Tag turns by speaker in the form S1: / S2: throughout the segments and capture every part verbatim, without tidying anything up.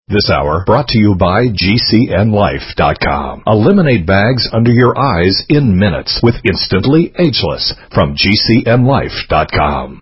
S1: This hour brought to you by G C N Life dot com. Eliminate bags under your eyes in minutes with Instantly Ageless from G C N Life dot com.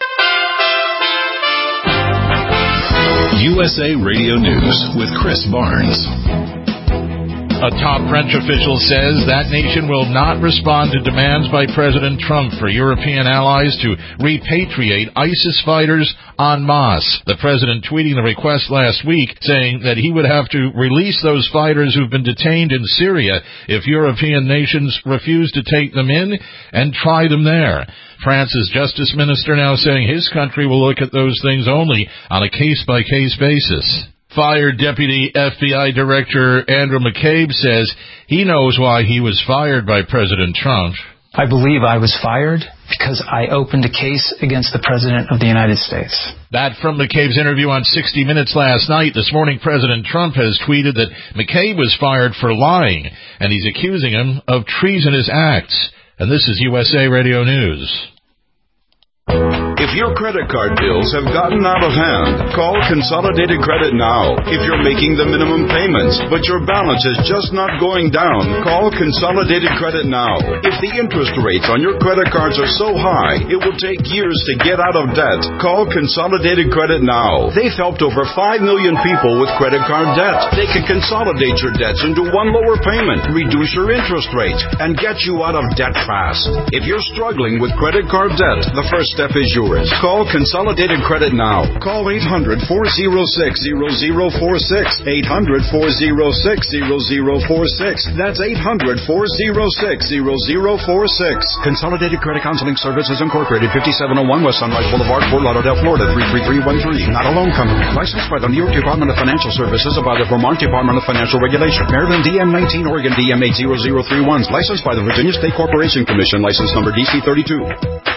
S1: U S A Radio News with Chris Barnes.
S2: A top French official says that nation will not respond to demands by President Trump for European allies to repatriate ISIS fighters en masse. The president tweeting the request last week, saying that he would have to release those fighters who've been detained in Syria if European nations refuse to take them in and try them there. France's justice minister now saying his country will look at those things only on a case-by-case basis. Fired Deputy F B I Director Andrew McCabe says he knows why he was fired by President Trump.
S3: I believe I was fired because I opened a case against the President of the United States.
S2: That from McCabe's interview on sixty minutes last night. This morning, President Trump has tweeted that McCabe was fired for lying, and he's accusing him of treasonous acts. And this is U S A Radio News.
S4: If your credit card bills have gotten out of hand, call Consolidated Credit now. If you're making the minimum payments, but your balance is just not going down, call Consolidated Credit now. If the interest rates on your credit cards are so high, it will take years to get out of debt, call Consolidated Credit now. They've helped over five million people with credit card debt. They can consolidate your debts into one lower payment, reduce your interest rates, and get you out of debt fast. If you're struggling with credit card debt, the first step is yours. Call Consolidated Credit now. Call eight hundred, four oh six, zero zero four six. eight hundred, four oh six, zero zero four six. That's eight hundred, four oh six, zero zero four six. Consolidated Credit Counseling Services Incorporated, fifty-seven oh one West Sunrise Boulevard, Fort Lauderdale, Florida, three three three one three. Not a loan company. Licensed by the New York Department of Financial Services and by the Vermont Department of Financial Regulation. Maryland D M nineteen, Oregon D M eight zero zero three one. Licensed by the Virginia State Corporation Commission. License number D C thirty-two.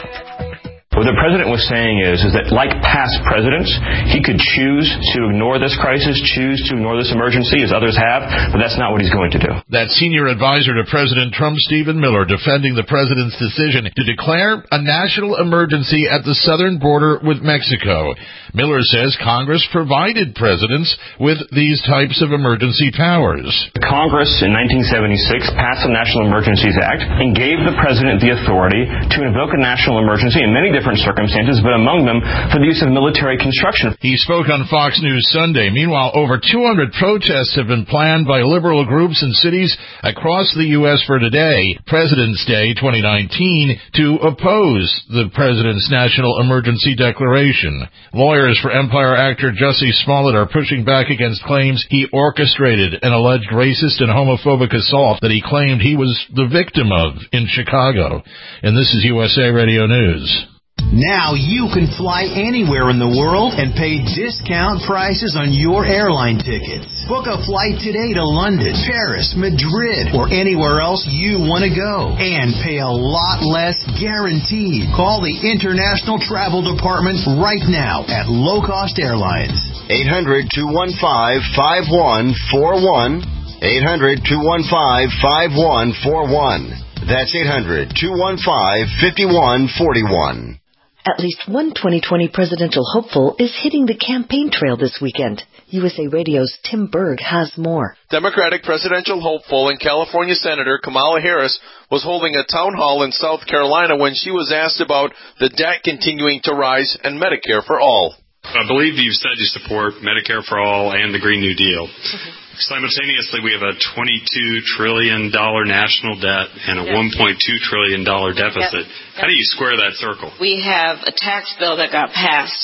S5: What the president was saying is, is that like past presidents, he could choose to ignore this crisis, choose to ignore this emergency, as others have, but that's not what he's going to do.
S2: That senior advisor to President Trump, Stephen Miller, defending the president's decision to declare a national emergency at the southern border with Mexico. Miller says Congress provided presidents with these types of emergency powers.
S5: Congress in nineteen seventy-six passed the National Emergencies Act and gave the president the authority to invoke a national emergency in many different circumstances, but among them for the use of military construction.
S2: He spoke on Fox News Sunday. Meanwhile, over two hundred protests have been planned by liberal groups and cities across the U S for today, President's Day twenty nineteen, to oppose the president's national emergency declaration. Lawyers for Empire actor Jussie Smollett are pushing back against claims he orchestrated an alleged racist and homophobic assault that he claimed he was the victim of in Chicago. And this is U S A Radio News.
S6: Now you can fly anywhere in the world and pay discount prices on your airline tickets. Book a flight today to London, Paris, Madrid, or anywhere else you want to go. And pay a lot less guaranteed. Call the International Travel Department right now at Low Cost Airlines.
S7: eight hundred, two one five, five one four one. eight hundred, two one five, five one four one. That's eight hundred, two one five, five one four one.
S8: At least one twenty twenty presidential hopeful is hitting the campaign trail this weekend. U S A Radio's Tim Berg has more.
S9: Democratic presidential hopeful and California Senator Kamala Harris was holding a town hall in South Carolina when she was asked about the debt continuing to rise and Medicare for all.
S10: I believe you've said you support Medicare for all and the Green New Deal. Simultaneously, we have a twenty-two trillion dollars national debt and a yep. one point two trillion dollars deficit. Yep. How do you square that circle?
S11: We have a tax bill that got passed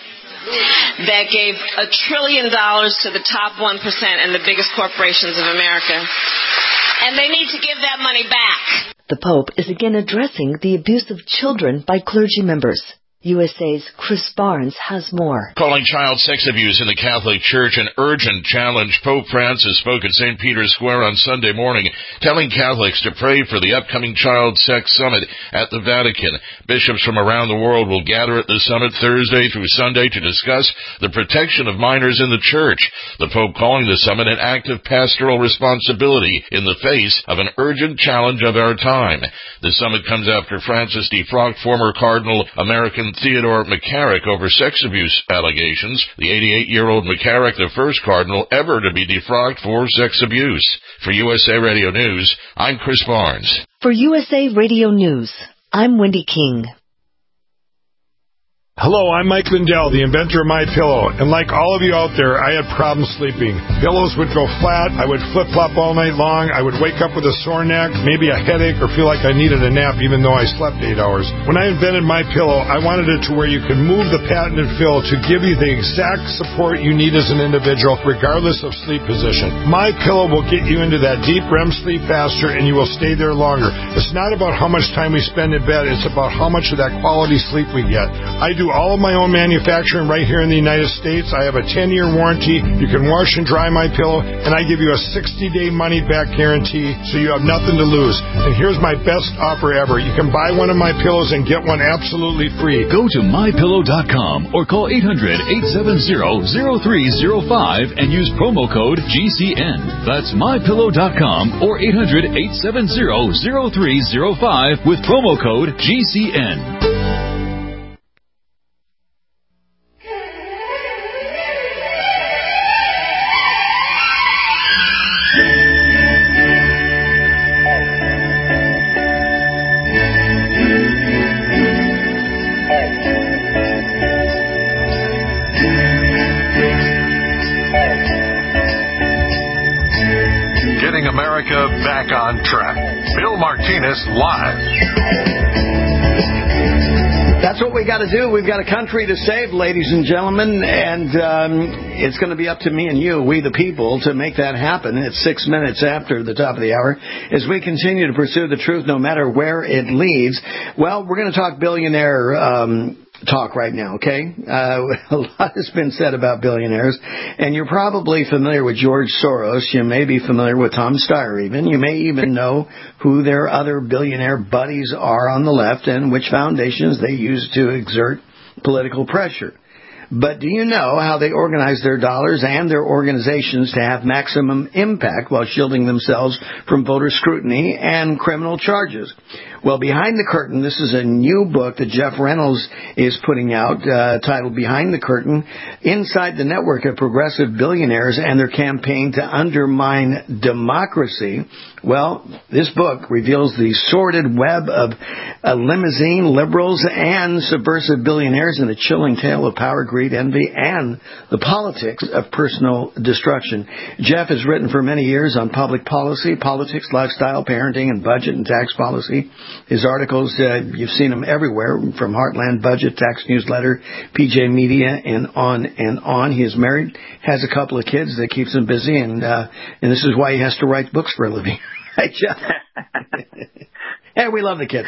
S11: that gave a trillion dollars to the top one percent and the biggest corporations of America. And they need to give that money back.
S8: The Pope is again addressing the abuse of children by clergy members. U S A's Chris Barnes has more.
S2: Calling child sex abuse in the Catholic Church an urgent challenge, Pope Francis spoke at Saint Peter's Square on Sunday morning, telling Catholics to pray for the upcoming Child Sex Summit at the Vatican. Bishops from around the world will gather at the summit Thursday through Sunday to discuss the protection of minors in the Church. The Pope calling the summit an act of pastoral responsibility in the face of an urgent challenge of our time. The summit comes after Francis defrocked former Cardinal American sued Theodore McCarrick over sex abuse allegations. The eighty-eight-year-old McCarrick, the first Cardinal ever to be defrocked for sex abuse. For U S A Radio News, I'm Chris Barnes.
S8: For U S A Radio News, I'm Wendy King.
S12: Hello, I'm Mike Lindell, the inventor of MyPillow, and like all of you out there, I had problems sleeping. Pillows would go flat, I would flip-flop all night long, I would wake up with a sore neck, maybe a headache, or feel like I needed a nap even though I slept eight hours. When I invented MyPillow, I wanted it to where you could move the patented fill to give you the exact support you need as an individual, regardless of sleep position. MyPillow will get you into that deep R E M sleep faster, and you will stay there longer. It's not about how much time we spend in bed, it's about how much of that quality sleep we get. I do all of my own manufacturing right here in the United States. I have a ten-year warranty. You can wash and dry my pillow, and I give you a sixty-day money-back guarantee, so you have nothing to lose. And here's my best offer ever. You can buy one of my pillows and get one absolutely free.
S13: Go to my pillow dot com or call eight hundred, eight seven zero, zero three zero five and use promo code G C N. That's my pillow dot com or eight hundred, eight seven zero, zero three zero five with promo code G C N.
S1: America back on track. Bill Martinez live.
S14: That's what we got to do. We've got a country to save, ladies and gentlemen, and um, it's going to be up to me and you, we the people, to make that happen. It's six minutes after the top of the hour as we continue to pursue the truth no matter where it leads. Well, we're going to talk billionaire um talk right now, okay? Uh, a lot has been said about billionaires, and you're probably familiar with George Soros. You may be familiar with Tom Steyer even. You may even know who their other billionaire buddies are on the left and which foundations they use to exert political pressure. But do you know how they organize their dollars and their organizations to have maximum impact while shielding themselves from voter scrutiny and criminal charges? Well, Behind the Curtain, this is a new book that Jeff Reynolds is putting out, uh, titled Behind the Curtain, Inside the Network of Progressive Billionaires and Their Campaign to Undermine Democracy. Well, this book reveals the sordid web of uh, limousine liberals and subversive billionaires and the chilling tale of power, greed, envy, and the politics of personal destruction. Jeff has written for many years on public policy, politics, lifestyle, parenting, and budget and tax policy. His articles, uh, you've seen them everywhere, from Heartland Budget, Tax Newsletter, P J Media, and on and on. He is married, has a couple of kids that keeps him busy, and uh, and this is why he has to write books for a living. Right, Jeff? Hey, we love the kids.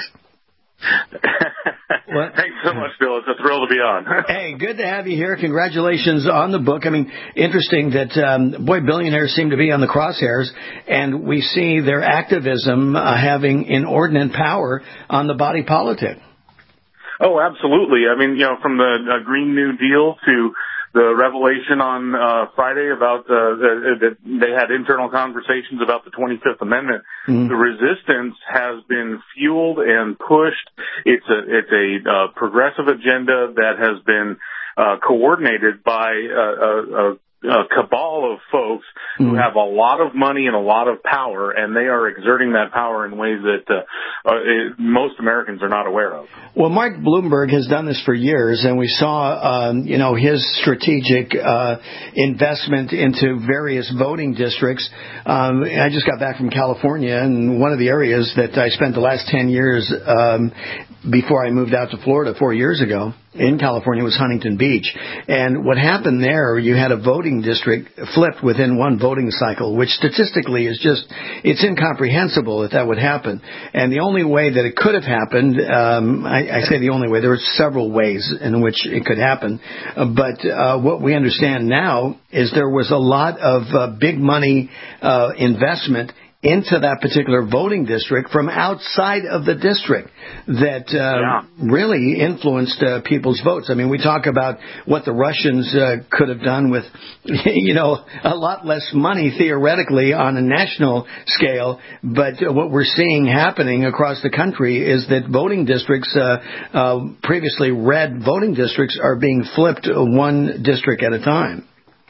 S15: What? Thanks so much, Bill. It's a thrill to be on.
S14: Hey, good to have you here. Congratulations on the book. I mean, interesting that, um, boy, billionaires seem to be on the crosshairs, and we see their activism uh, having inordinate power on the body politic.
S15: Oh, absolutely. I mean, you know, from the uh, Green New Deal to the revelation on uh, Friday about uh, that they had internal conversations about the twenty-fifth Amendment. Mm-hmm. The resistance has been fueled and pushed. It's a it's a uh, progressive agenda that has been uh, coordinated by uh, a, a a cabal of folks who have a lot of money and a lot of power, and they are exerting that power in ways that uh, uh, most Americans are not aware of.
S14: Well, Mark Bloomberg has done this for years, and we saw, um, you know, his strategic uh, investment into various voting districts. Um, I just got back from California, and one of the areas that I spent the last ten years um, before I moved out to Florida four years ago in California was Huntington Beach. And what happened there, you had a voting district flipped within one voting cycle, which statistically is just, it's incomprehensible that that would happen. And the only way that it could have happened, um, I, I say the only way, there were several ways in which it could happen. Uh, but uh, what we understand now is there was a lot of uh, big money uh, investment into that particular voting district from outside of the district that uh, yeah. really influenced uh, people's votes. I mean, we talk about what the Russians uh, could have done with, you know, a lot less money theoretically on a national scale, but what we're seeing happening across the country is that voting districts, uh, uh, previously red voting districts, are being flipped one district at a time.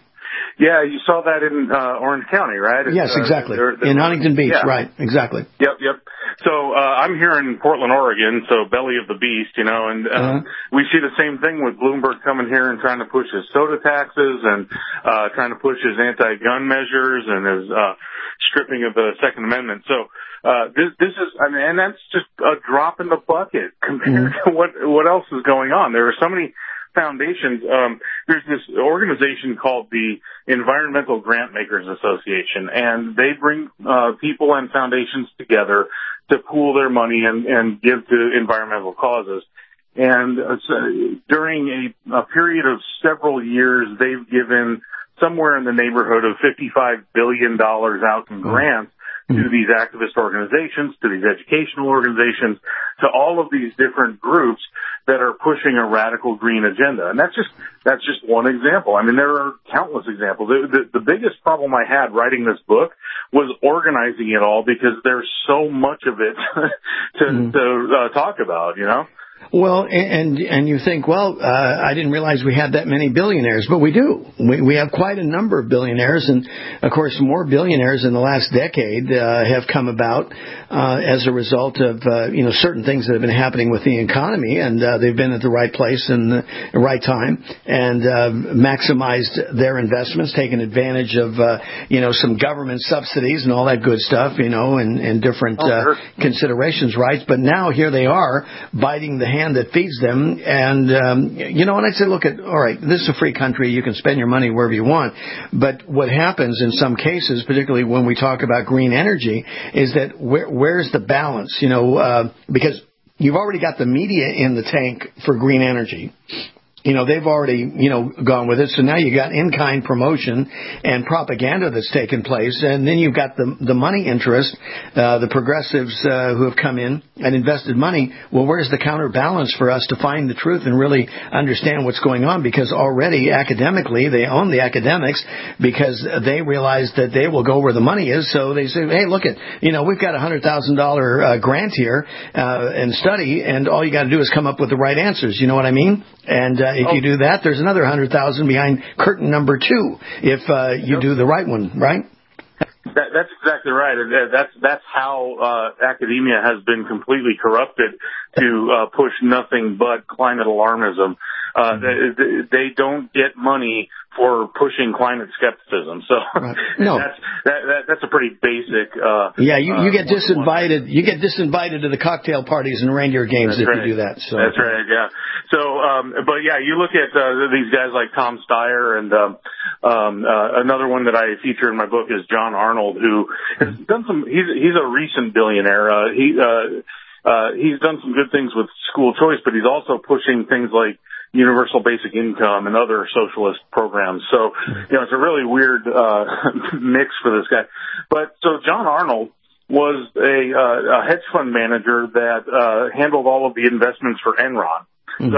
S15: Yeah, you saw that in uh, Orange County, right? It's,
S14: yes, exactly.
S15: Uh, they're, they're,
S14: in Huntington Beach,
S15: yeah.
S14: right, exactly.
S15: Yep, yep. So uh, I'm here in Portland, Oregon, so belly of the beast, you know, and uh, uh-huh. we see the same thing with Bloomberg coming here and trying to push his soda taxes and uh, trying to push his anti-gun measures and his uh, stripping of the Second Amendment. So uh, this, this is, I mean, and that's just a drop in the bucket compared mm-hmm. to what what else is going on. There are so many foundations. Um, there's this organization called the Environmental Grant Makers Association, and they bring uh, people and foundations together to pool their money and, and give to environmental causes. And uh, so during a, a period of several years, they've given somewhere in the neighborhood of fifty-five billion dollars out in grants to these activist organizations, to these educational organizations, to all of these different groups that are pushing a radical green agenda. And that's just, that's just one example. I mean, there are countless examples. The, the, the biggest problem I had writing this book was organizing it all because there's so much of it to, mm. to uh, talk about, you know?
S14: Well, and and you think, well, uh, I didn't realize we had that many billionaires, but we do. We, we have quite a number of billionaires, and of course, more billionaires in the last decade uh, have come about uh, as a result of uh, you know certain things that have been happening with the economy, and uh, they've been at the right place and the right time, and uh, maximized their investments, taken advantage of uh, you know some government subsidies and all that good stuff, you know, and, and different
S15: oh, sure.
S14: uh, considerations, right? But now here they are biting the hand that feeds them, and um, you know, and I said, look, at all right, this is a free country, you can spend your money wherever you want, but what happens in some cases, particularly when we talk about green energy, is that where, where's the balance, you know, uh, because you've already got the media in the tank for green energy. You know, they've already, you know, gone with it. So now you got in-kind promotion and propaganda that's taken place. And then you've got the the money interest, uh, the progressives uh, who have come in and invested money. Well, where's the counterbalance for us to find the truth and really understand what's going on? Because already academically, they own the academics because they realize that they will go where the money is. So they say, hey, look at, you know, we've got a one hundred thousand dollars uh, grant here uh, and study, and all you got to do is come up with the right answers. You know what I mean? And uh, if oh. you do that, there's another one hundred thousand dollars behind curtain number two if uh, you yep. do the right one, right?
S15: That, that's exactly right. That's that's how uh, academia has been completely corrupted to uh, push nothing but climate alarmism. Uh, they, they don't get money for pushing climate skepticism. So right. no. that's that, that, that's a pretty basic. Uh,
S14: yeah, you, you get
S15: uh,
S14: disinvited. You get disinvited to the cocktail parties and reindeer games
S15: that's
S14: if
S15: right.
S14: you do that. So
S15: that's right. Yeah. So, um, but yeah, you look at uh, these guys like Tom Steyer, and um, um, uh, another one that I feature in my book is John Arnold, who has done some. He's he's a recent billionaire. Uh, he uh, uh, he's done some good things with school choice, but he's also pushing things like universal basic income and other socialist programs. So, you know, it's a really weird uh, mix for this guy. But so John Arnold was a, uh, a hedge fund manager that uh, handled all of the investments for Enron. Mm-hmm.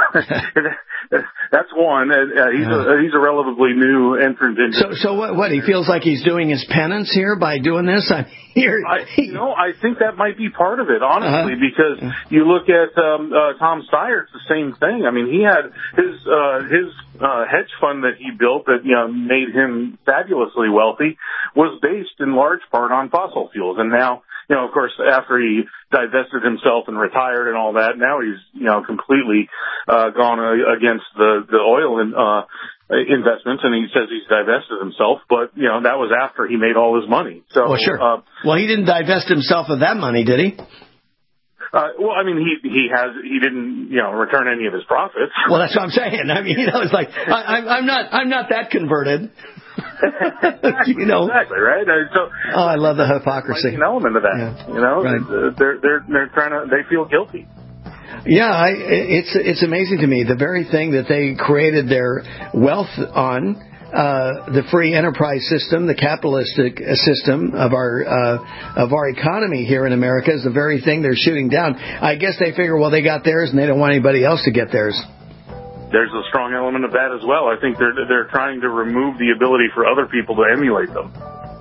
S15: So that's one. Uh, he's yeah. a he's a relatively new entrant into.
S14: So so what? What he feels like he's doing his penance here by doing this. I here.
S15: I, you know, I think that might be part of it, honestly, uh-huh. because you look at um, uh, Tom Steyer. It's the same thing. I mean, he had his uh, his uh, hedge fund that he built that you know made him fabulously wealthy was based in large part on fossil fuels, and now. You know, of course, after he divested himself and retired and all that, now he's, you know, completely uh, gone uh, against the, the oil in, uh, investments, and he says he's divested himself, but, you know, that was after he made all his money. So,
S14: well, sure. Uh, well, he didn't divest himself of that money, did he?
S15: Uh, well, I mean, he he has he didn't you know return any of his profits.
S14: Well, that's what I'm saying. I mean, you know, it's like I, I'm not I'm not that converted.
S15: exactly,
S14: you know,
S15: exactly right. Uh, so,
S14: oh, I love the hypocrisy.
S15: Like an element of that,
S14: yeah.
S15: you know,
S14: right.
S15: they're they're they're trying to they feel guilty.
S14: Yeah, I, it's it's amazing to me the very thing that they created their wealth on. uh, the free enterprise system, the capitalistic system of our uh, of our economy here in America is the very thing they're shooting down. I guess they figure, well, they got theirs and they don't want anybody else to get theirs.
S15: There's a strong element of that as well. I think they're they're trying to remove the ability for other people to emulate them.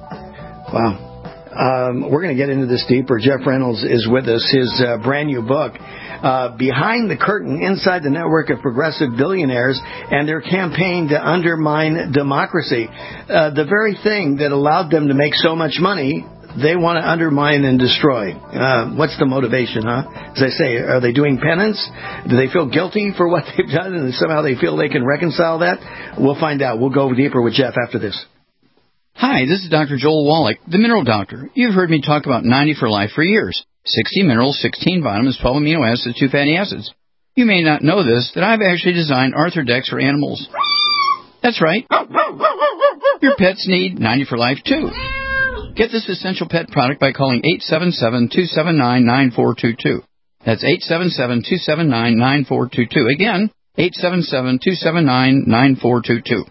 S14: Wow. Um, we're going to get into this deeper. Jeff Reynolds is with us. His uh, brand new book, uh, Behind the Curtain, Inside the Network of Progressive Billionaires and Their Campaign to Undermine Democracy. Uh, the very thing that allowed them to make so much money, they want to undermine and destroy. Uh, what's the motivation, huh? As I say, are they doing penance? Do they feel guilty for what they've done and somehow they feel they can reconcile that? We'll find out. We'll go deeper with Jeff after this.
S16: Hi, this is Doctor Joel Wallach, the Mineral Doctor. You've heard me talk about ninety for Life for years. sixty minerals, sixteen vitamins, twelve amino acids, two fatty acids. You may not know this, that I've actually designed Arthrodex for animals. That's right. Your pets need ninety for Life, too. Get this essential pet product by calling eight seven seven, two seven nine, nine four two two. That's eight seven seven, two seven nine, nine four two two. Again, eight seven seven, two seven nine, nine four two two.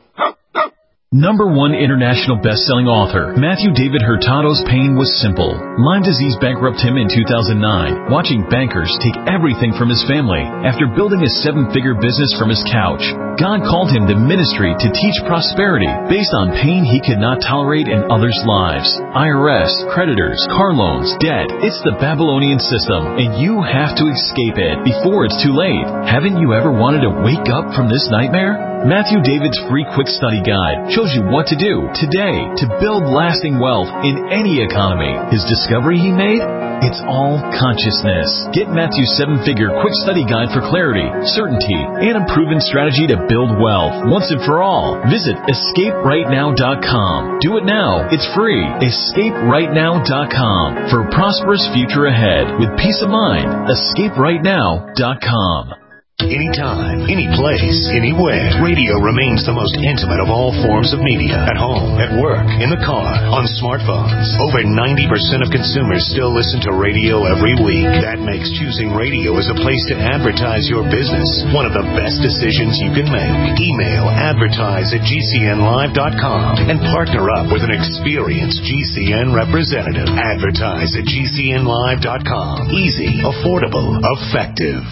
S17: Number one international best-selling author, Matthew David Hurtado's pain was simple. Lyme disease bankrupted him in two thousand nine, watching bankers take everything from his family after building a seven-figure business from his couch. God called him to ministry to teach prosperity based on pain he could not tolerate in others' lives. I R S, creditors, car loans, debt. It's the Babylonian system, and you have to escape it before it's too late. Haven't you ever wanted to wake up from this nightmare? Matthew David's free quick study guide shows you what to do today to build lasting wealth in any economy. His discovery he made? It's all consciousness. Get Matthew's seven-figure quick study guide for clarity, certainty, and a proven strategy to build wealth once and for all. Visit escape right now dot com. Do it now. It's free. escape right now dot com. For a prosperous future ahead with peace of mind. escape right now dot com.
S18: Anytime, any place, anywhere. Radio remains the most intimate of all forms of media. At home, at work, in the car, on smartphones. Over ninety percent of consumers still listen to radio every week. That makes choosing radio as a place to advertise your business one of the best decisions you can make. Email advertise at G C N live dot com and partner up with an experienced G C N representative. Advertise at G C N live dot com. Easy, affordable, effective.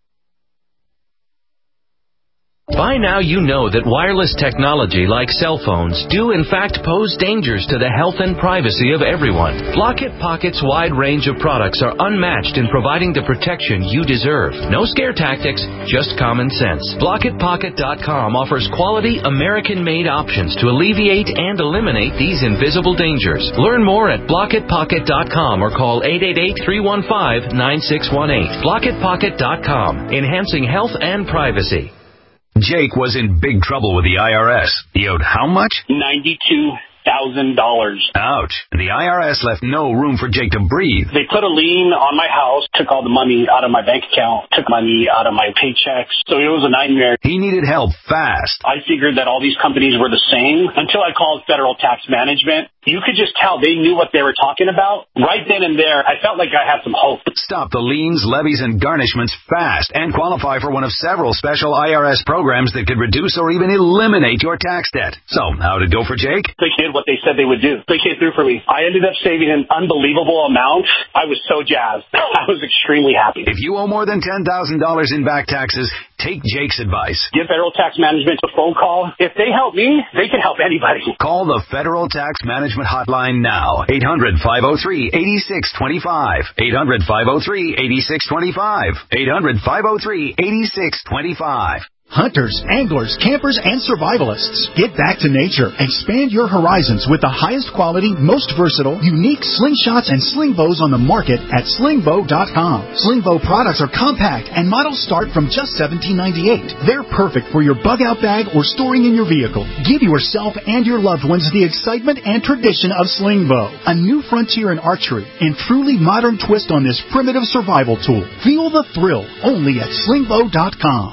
S19: By now you know that wireless technology like cell phones do in fact pose dangers to the health and privacy of everyone. Blockit Pocket's wide range of products are unmatched in providing the protection you deserve. No scare tactics, just common sense. Blockit Pocket dot com offers quality American-made options to alleviate and eliminate these invisible dangers. Learn more at Blockit Pocket dot com or call eight eight eight, three one five, nine six one eight. Blockit Pocket dot com, enhancing health and privacy.
S20: Jake was in big trouble with the I R S. He owed how much?
S21: ninety-two thousand dollars.
S20: Ouch. The I R S left no room for Jake to breathe.
S21: They put a lien on my house, took all the money out of my bank account, took money out of my paychecks. So it was a nightmare.
S20: He needed help fast.
S21: I figured that all these companies were the same until I called Federal Tax Management. You could just tell they knew what they were talking about. Right then and there, I felt like I had some hope.
S20: Stop the liens, levies, and garnishments fast and qualify for one of several special I R S programs that could reduce or even eliminate your tax debt. So, how'd it go for Jake?
S21: They did what they said they would do. They came through for me. I ended up saving an unbelievable amount. I was so jazzed. I was extremely happy.
S20: If you owe more than ten thousand dollars in back taxes, take Jake's advice.
S21: Give Federal Tax Management a phone call. If they help me, they can help anybody.
S20: Call the Federal Tax Management Hotline now. eight hundred, five oh three, eight six two five. eight hundred, five oh three, eight six two five. eight hundred, five oh three, eight six two five.
S22: Hunters, anglers, campers, and survivalists. Get back to nature. Expand your horizons with the highest quality, most versatile, unique slingshots and sling bows on the market at sling bow dot com. Sling bow products are compact and models start from just seventeen ninety-eight. They're perfect for your bug-out bag or storing in your vehicle. Give yourself and your loved ones the excitement and tradition of sling bow. A new frontier in archery and truly modern twist on this primitive survival tool. Feel the thrill only at sling bow dot com.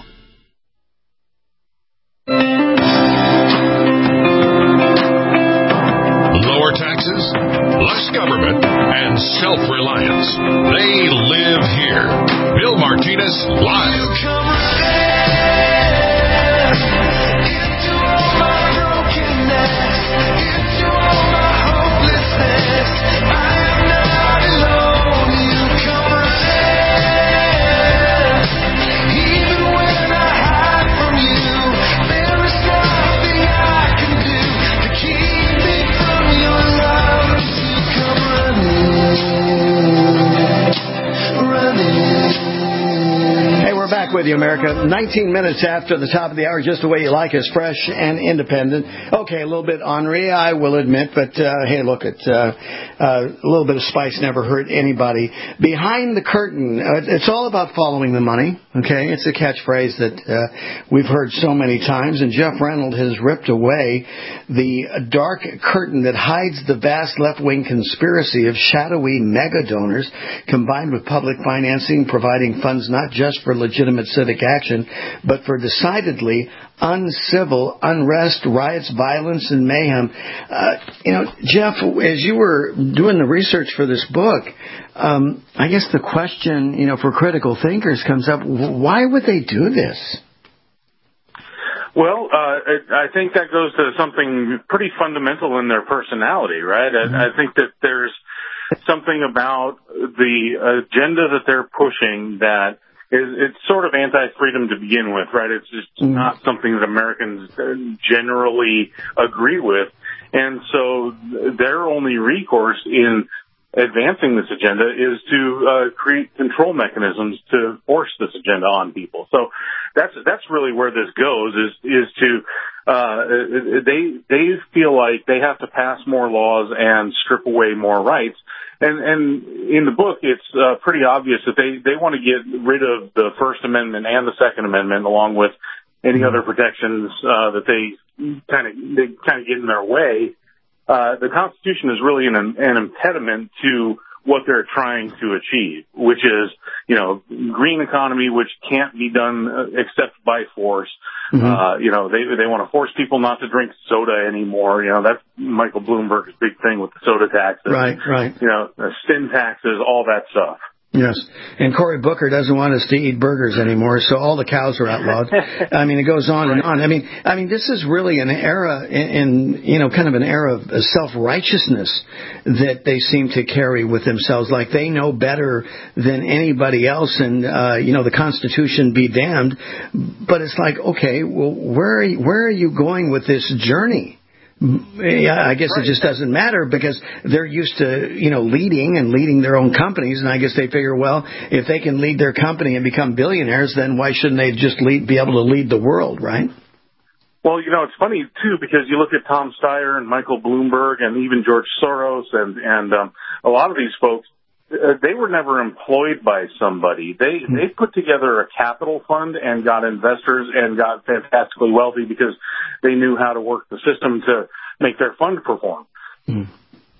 S1: Lower taxes, less government, and self-reliance. They live here. Bill Martinez, live.
S14: with you, America. nineteen minutes after the top of the hour, just the way you like us, fresh and independent. Okay, a little bit ornery, I will admit, but uh, hey, look, it, uh, uh, a little bit of spice never hurt anybody. Behind the curtain, uh, it's all about following the money, okay? It's a catchphrase that uh, we've heard so many times, and Jeff Reynolds has ripped away the dark curtain that hides the vast left-wing conspiracy of shadowy mega donors combined with public financing, providing funds not just for legitimate civic action, but for decidedly uncivil unrest, riots, violence, and mayhem. Uh, you know, Jeff, as you were doing the research for this book, um, I guess the question, you know, for critical thinkers comes up, why would they do this?
S15: Well, uh, I think that goes to something pretty fundamental in their personality, right? Mm-hmm. I, I think that there's something about the agenda that they're pushing that is, it's sort of anti-freedom to begin with, right? It's just mm-hmm. not something that Americans generally agree with. And so their only recourse in advancing this agenda is to uh, create control mechanisms to force this agenda on people. So that's that's really where this goes, is is to uh, they they feel like they have to pass more laws and strip away more rights. And, and in the book, it's uh, pretty obvious that they, they want to get rid of the First Amendment and the Second Amendment, along with any other protections uh, that they kind of they kind of get in their way. Uh, the Constitution is really an, an impediment to what they're trying to achieve, which is, you know, green economy, which can't be done except by force. Mm-hmm. Uh, you know, they they want to force people not to drink soda anymore. You know, that's Michael Bloomberg's big thing with the soda taxes.
S14: Right, right.
S15: You know, the sin taxes, all that stuff.
S14: Yes. And Cory Booker doesn't want us to eat burgers anymore, so all the cows are outlawed. I mean, it goes on and on. I mean, I mean, this is really an era in, in, you know, kind of an era of self-righteousness that they seem to carry with themselves, like they know better than anybody else, and, uh, you know, the Constitution be damned. But it's like, okay, well, where are you, where are you going with this journey? Yeah, I guess it just doesn't matter because they're used to, you know, leading and leading their own companies. And I guess they figure, well, if they can lead their company and become billionaires, then why shouldn't they just lead, be able to lead the world, right?
S15: Well, you know, it's funny, too, because you look at Tom Steyer and Michael Bloomberg and even George Soros and, and um, a lot of these folks, uh, they were never employed by somebody. They mm-hmm. they put together a capital fund and got investors and got fantastically wealthy because they knew how to work the system to make their fund perform.
S14: Mm-hmm.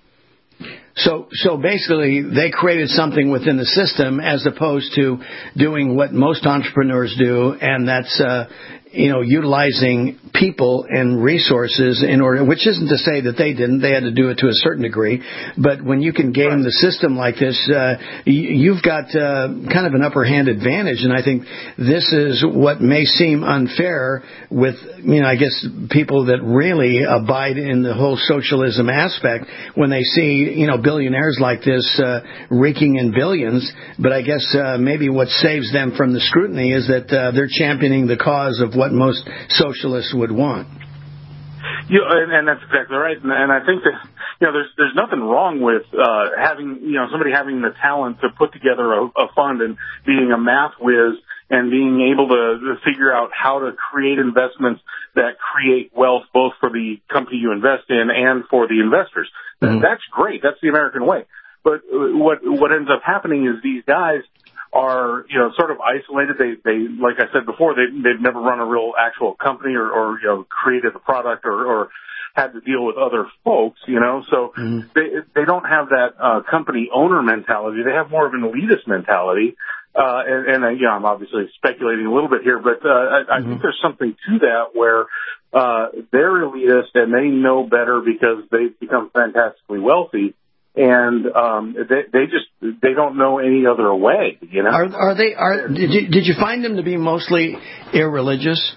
S14: So, so basically, they created something within the system as opposed to doing what most entrepreneurs do, and that's, uh, you know, utilizing people and resources in order, which isn't to say that they didn't. They had to do it to a certain degree. But when you can game the system like this, uh, you've got uh, kind of an upper hand advantage. And I think this is what may seem unfair with, you know, I guess people that really abide in the whole socialism aspect when they see, you know, billionaires like this uh, raking in billions. But I guess uh, maybe what saves them from the scrutiny is that uh, they're championing the cause of what most socialists would want.
S15: You know, and, and that's exactly right. And, and I think that, you know, there's there's nothing wrong with uh, having, you know, somebody having the talent to put together a, a fund and being a math whiz and being able to, to figure out how to create investments that create wealth both for the company you invest in and for the investors. Mm-hmm. That's great. That's the American way. But what what ends up happening is these guys are, you know, sort of isolated. They, they, like I said before, they, they've never run a real actual company or, or, you know, created a product or, or had to deal with other folks, you know, so mm-hmm. they, they don't have that, uh, company owner mentality. They have more of an elitist mentality. Uh, and, and, uh, you know, I'm obviously speculating a little bit here, but, uh, I, I mm-hmm. think there's something to that where, uh, they're elitist and they know better because they've become fantastically wealthy. And um, they, they just they don't know any other way, you know.
S14: Are, are they? Are did you did you find them to be mostly irreligious?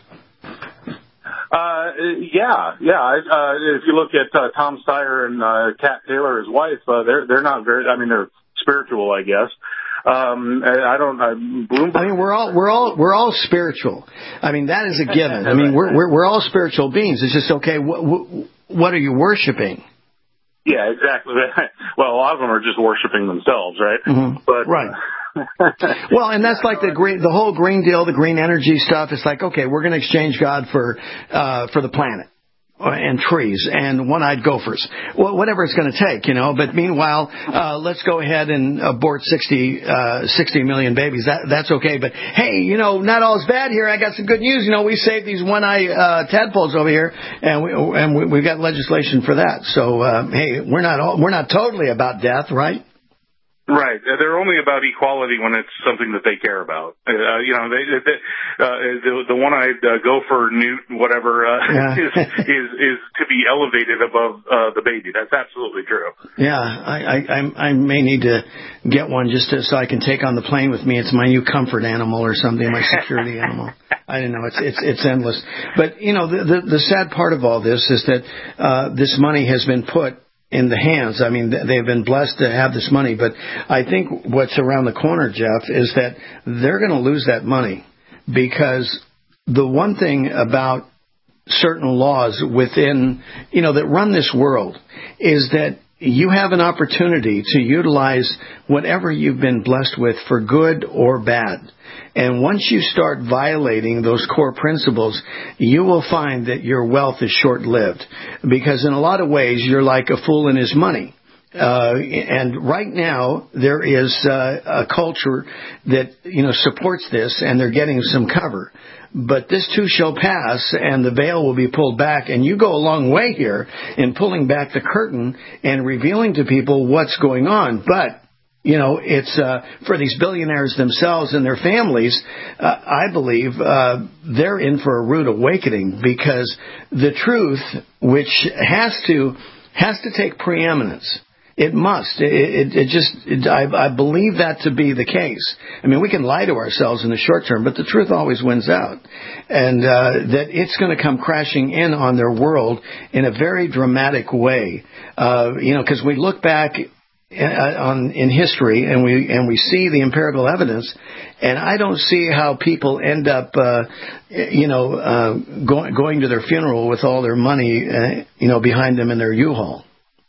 S15: Uh, yeah, yeah. Uh, if you look at uh, Tom Steyer and uh, Kat Taylor, his wife, uh, they're they're not very. I mean, they're spiritual, I guess. Um, I don't. I, Bloomberg.
S14: I mean, we're all we're all we're all spiritual. I mean, that is a given. I mean, we're we're we're all spiritual beings. It's just okay. What what, what are you worshiping?
S15: Yeah, exactly. Well, a lot of them are just worshiping themselves, right?
S14: Mm-hmm.
S15: But
S14: right. Well, and that's like the green, the whole Green Deal, the green energy stuff. It's like, okay, we're going to exchange God for uh, for the planet and trees and one-eyed gophers, well, whatever it's going to take, you know. But meanwhile, uh, let's go ahead and abort sixty, uh, sixty million babies. That, that's okay. But hey, you know, not all is bad here. I got some good news. You know, we saved these one-eye uh, tadpoles over here, and we and we, we've got legislation for that. So uh, hey, we're not all, we're not totally about death, right?
S15: Right. They're only about equality when it's something that they care about. Uh, you know, they, they, uh, the, the one-eyed uh, gopher, newt, whatever, uh, yeah. is, is is to be elevated above uh, the baby. That's absolutely true.
S14: Yeah, I, I I may need to get one just to, so I can take on the plane with me. It's my new comfort animal or something, my security animal. I don't know. It's it's it's endless. But you know, the the, the sad part of all this is that uh, this money has been put in the hands. I mean, they've been blessed to have this money, but I think what's around the corner, Jeff, is that they're going to lose that money, because the one thing about certain laws within, you know, that run this world is that you have an opportunity to utilize whatever you've been blessed with for good or bad. And once you start violating those core principles, you will find that your wealth is short-lived. Because in a lot of ways, you're like a fool in his money. Uh, and right now, there is uh, a culture that, you know, supports this, and they're getting some cover. But this too shall pass, and the veil will be pulled back. And you go a long way here in pulling back the curtain and revealing to people what's going on. But you know, it's uh, for these billionaires themselves and their families, uh, I believe uh, they're in for a rude awakening, because the truth, which has to has to take preeminence. It must. It, it, it just. It, I, I believe that to be the case. I mean, we can lie to ourselves in the short term, but the truth always wins out, and uh, that it's going to come crashing in on their world in a very dramatic way. Uh, you know, because we look back on in history, and we and we see the empirical evidence, and I don't see how people end up, uh, you know, uh, going going to their funeral with all their money, uh, you know, behind them in their U-Haul.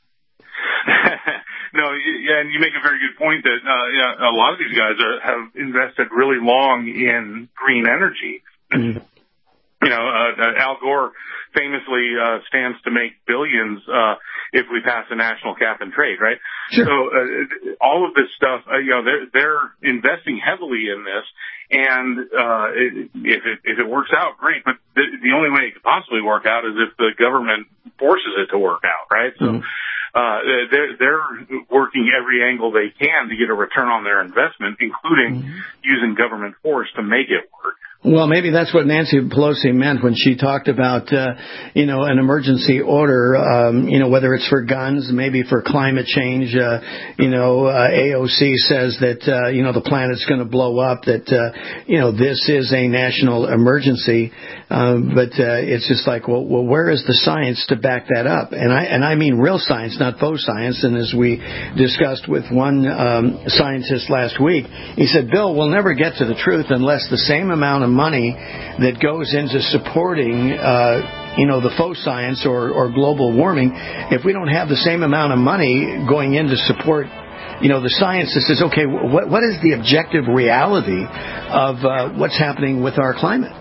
S15: No, yeah, and you make a very good point that uh, yeah, a lot of these guys are, have invested really long in green energy. Mm-hmm. You know, uh, Al Gore famously uh, stands to make billions uh, if we pass a national cap and trade, right? Sure. So uh, all of this stuff, uh, you know, they're they're investing heavily in this, and uh, it, if it if it works out, great. But the, the only way it could possibly work out is if the government forces it to work out, right? So. Mm-hmm. Uh, they're, they're working every angle they can to get a return on their investment, including mm-hmm. using government force to make it work.
S14: Well, maybe that's what Nancy Pelosi meant when she talked about, uh, you know, an emergency order, um, you know, whether it's for guns, maybe for climate change. Uh, you know, uh, A O C says that, uh, you know, the planet's going to blow up, that, uh, you know, this is a national emergency. Um, but uh, it's just like, well, well, where is the science to back that up? And I and I mean real science, not faux science. And as we discussed with one um, scientist last week, he said, Bill, we'll never get to the truth unless the same amount of money that goes into supporting, uh, you know, the faux science or, or global warming, if we don't have the same amount of money going in to support, you know, the science that says, okay, what what is the objective reality of uh, what's happening with our climate?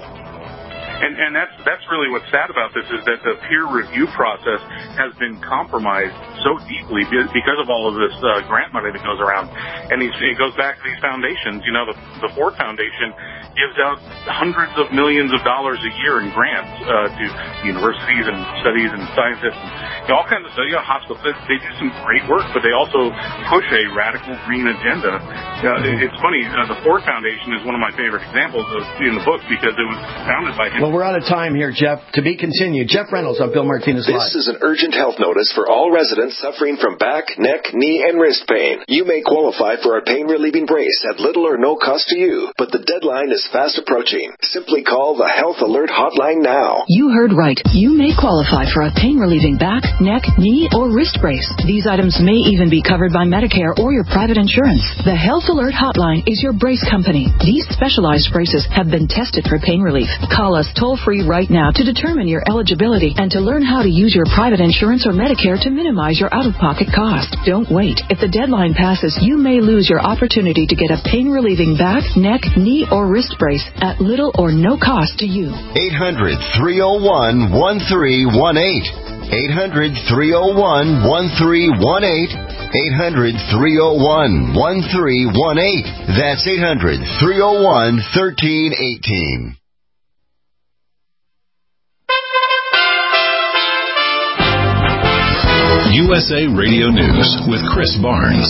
S15: And, and that's that's really what's sad about this, is that the peer review process has been compromised so deeply because of all of this uh, grant money that goes around. And these, it goes back to these foundations. You know, the, the Ford Foundation gives out hundreds of millions of dollars a year in grants uh, to universities and studies and scientists and you know, all kinds of stuff. You know, hospitals, they, they do some great work, but they also push a radical green agenda. Uh, it, it's funny, uh, the Ford Foundation is one of my favorite examples of, in the book, because it was founded by him.
S14: Well, we're out of time here, Jeff. To be continued. Jeff Reynolds on Bill Martinez Live.
S1: This is an urgent health notice for all residents suffering from back, neck, knee, and wrist pain. You may qualify for a pain-relieving brace at little or no cost to you, but the deadline is fast approaching. Simply call the Health Alert Hotline now.
S8: You heard right. You may qualify for a pain-relieving back, neck, knee, or wrist brace. These items may even be covered by Medicare or your private insurance. The Health Alert Hotline is your brace company. These specialized braces have been tested for pain relief. Call us toll-free right now to determine your eligibility and to learn how to use your private insurance or Medicare to minimize your out-of-pocket cost. Don't wait. If the deadline passes, you may lose your opportunity to get a pain-relieving back, neck, knee, or wrist brace at little or no cost to you.
S7: eight hundred, three oh one, one three one eight. eight hundred, three oh one, one three one eight. eight hundred, three oh one, one three one eight. That's eight hundred, three oh one, one three one eight.
S17: U S A Radio News with Chris Barnes.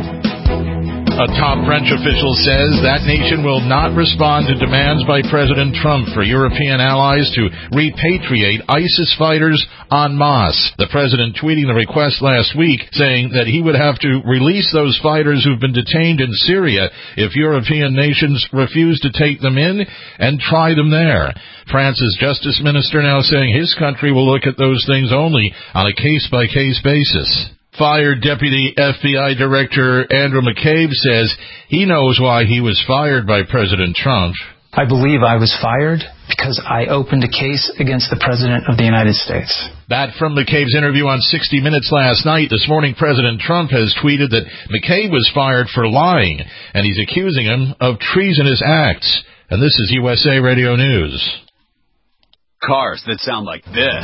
S2: A top French official says that nation will not respond to demands by President Trump for European allies to repatriate ISIS fighters en masse. The president tweeting the request last week, saying that he would have to release those fighters who've been detained in Syria if European nations refuse to take them in and try them there. France's justice minister now saying his country will look at those things only on a case-by-case basis. Fired Deputy F B I Director Andrew McCabe says he knows why he was fired by President Trump.
S3: I believe I was fired because I opened a case against the President of the United States.
S2: That from McCabe's interview on sixty minutes last night. This morning, President Trump has tweeted that McCabe was fired for lying, and he's accusing him of treasonous acts. And this is U S A Radio News.
S4: Cars that sound like this.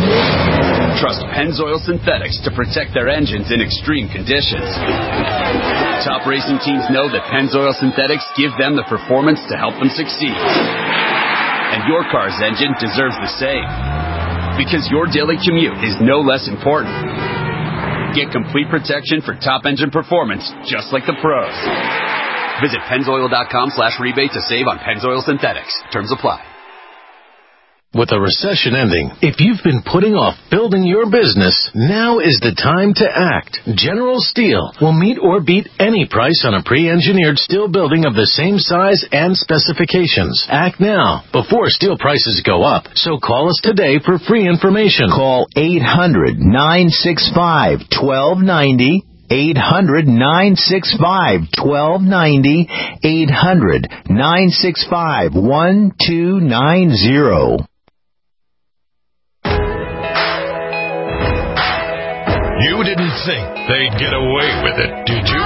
S4: Trust Pennzoil Synthetics to protect their engines in extreme conditions. Top racing teams know that Pennzoil Synthetics give them the performance to help them succeed. And your car's engine deserves the same. Because your daily commute is no less important. Get complete protection for top engine performance, just like the pros. Visit Pennzoil.com slash rebate to save on Pennzoil Synthetics. Terms apply.
S23: With a recession ending, if you've been putting off building your business, now is the time to act. General Steel will meet or beat any price on a pre-engineered steel building of the same size and specifications. Act now, before steel prices go up. So call us today for free information.
S24: Call eight hundred, nine six five, one two nine zero. eight hundred, nine six five, one two nine zero. eight hundred, nine six five, one two nine zero.
S2: You didn't think they'd get away with it, did you?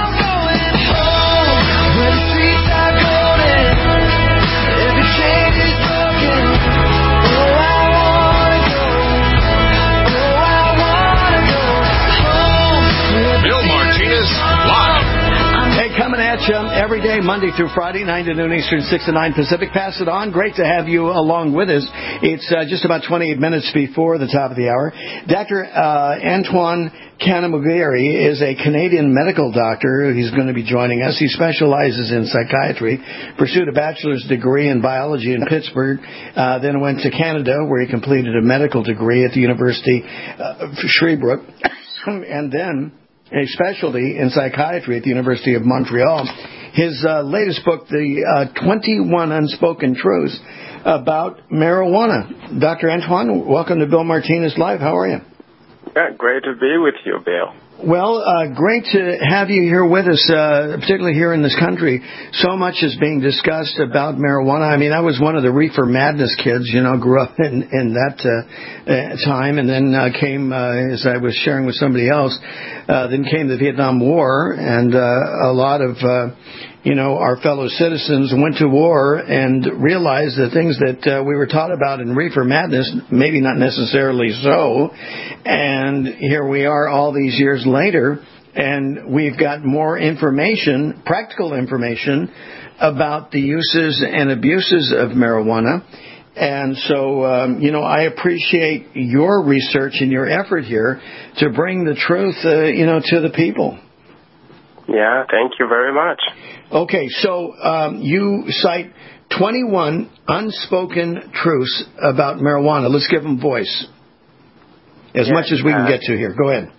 S2: Bill Martinez, live.
S14: Hey, coming at you every day, Monday through Friday, nine to noon Eastern, six to nine Pacific. Pass it on. Great to have you along with us. It's uh, just about twenty-eight minutes before the top of the hour. Doctor Uh, Antoine Kanamugiri is a Canadian medical doctor. He's going to be joining us. He specializes in psychiatry, pursued a bachelor's degree in biology in Pittsburgh, uh, then went to Canada where he completed a medical degree at the University of Sherbrooke, and then a specialty in psychiatry at the University of Montreal. His uh, latest book, the uh, twenty-one Unspoken Truths about marijuana. Doctor Antoine, welcome to Bill Martinez Live. How are you?
S25: Yeah, great to be with you, Bill.
S14: Well, uh, great to have you here with us, uh, particularly here in this country. So much is being discussed about marijuana. I mean, I was one of the reefer madness kids, you know, grew up in, in that uh, uh, time, and then uh, came, uh, as I was sharing with somebody else, uh, then came the Vietnam War, and uh, a lot of, uh, you know, our fellow citizens went to war and realized the things that uh, we were taught about in reefer madness, maybe not necessarily so. And here we are all these years later, and we've got more information, practical information, about the uses and abuses of marijuana. And so, um, you know, I appreciate your research and your effort here to bring the truth, uh, you know, to the people.
S25: Yeah, thank you very much.
S14: Okay, so um, you cite twenty-one unspoken truths about marijuana. Let's give them voice, as
S25: yeah,
S14: much as we
S25: uh,
S14: can get to here. Go ahead.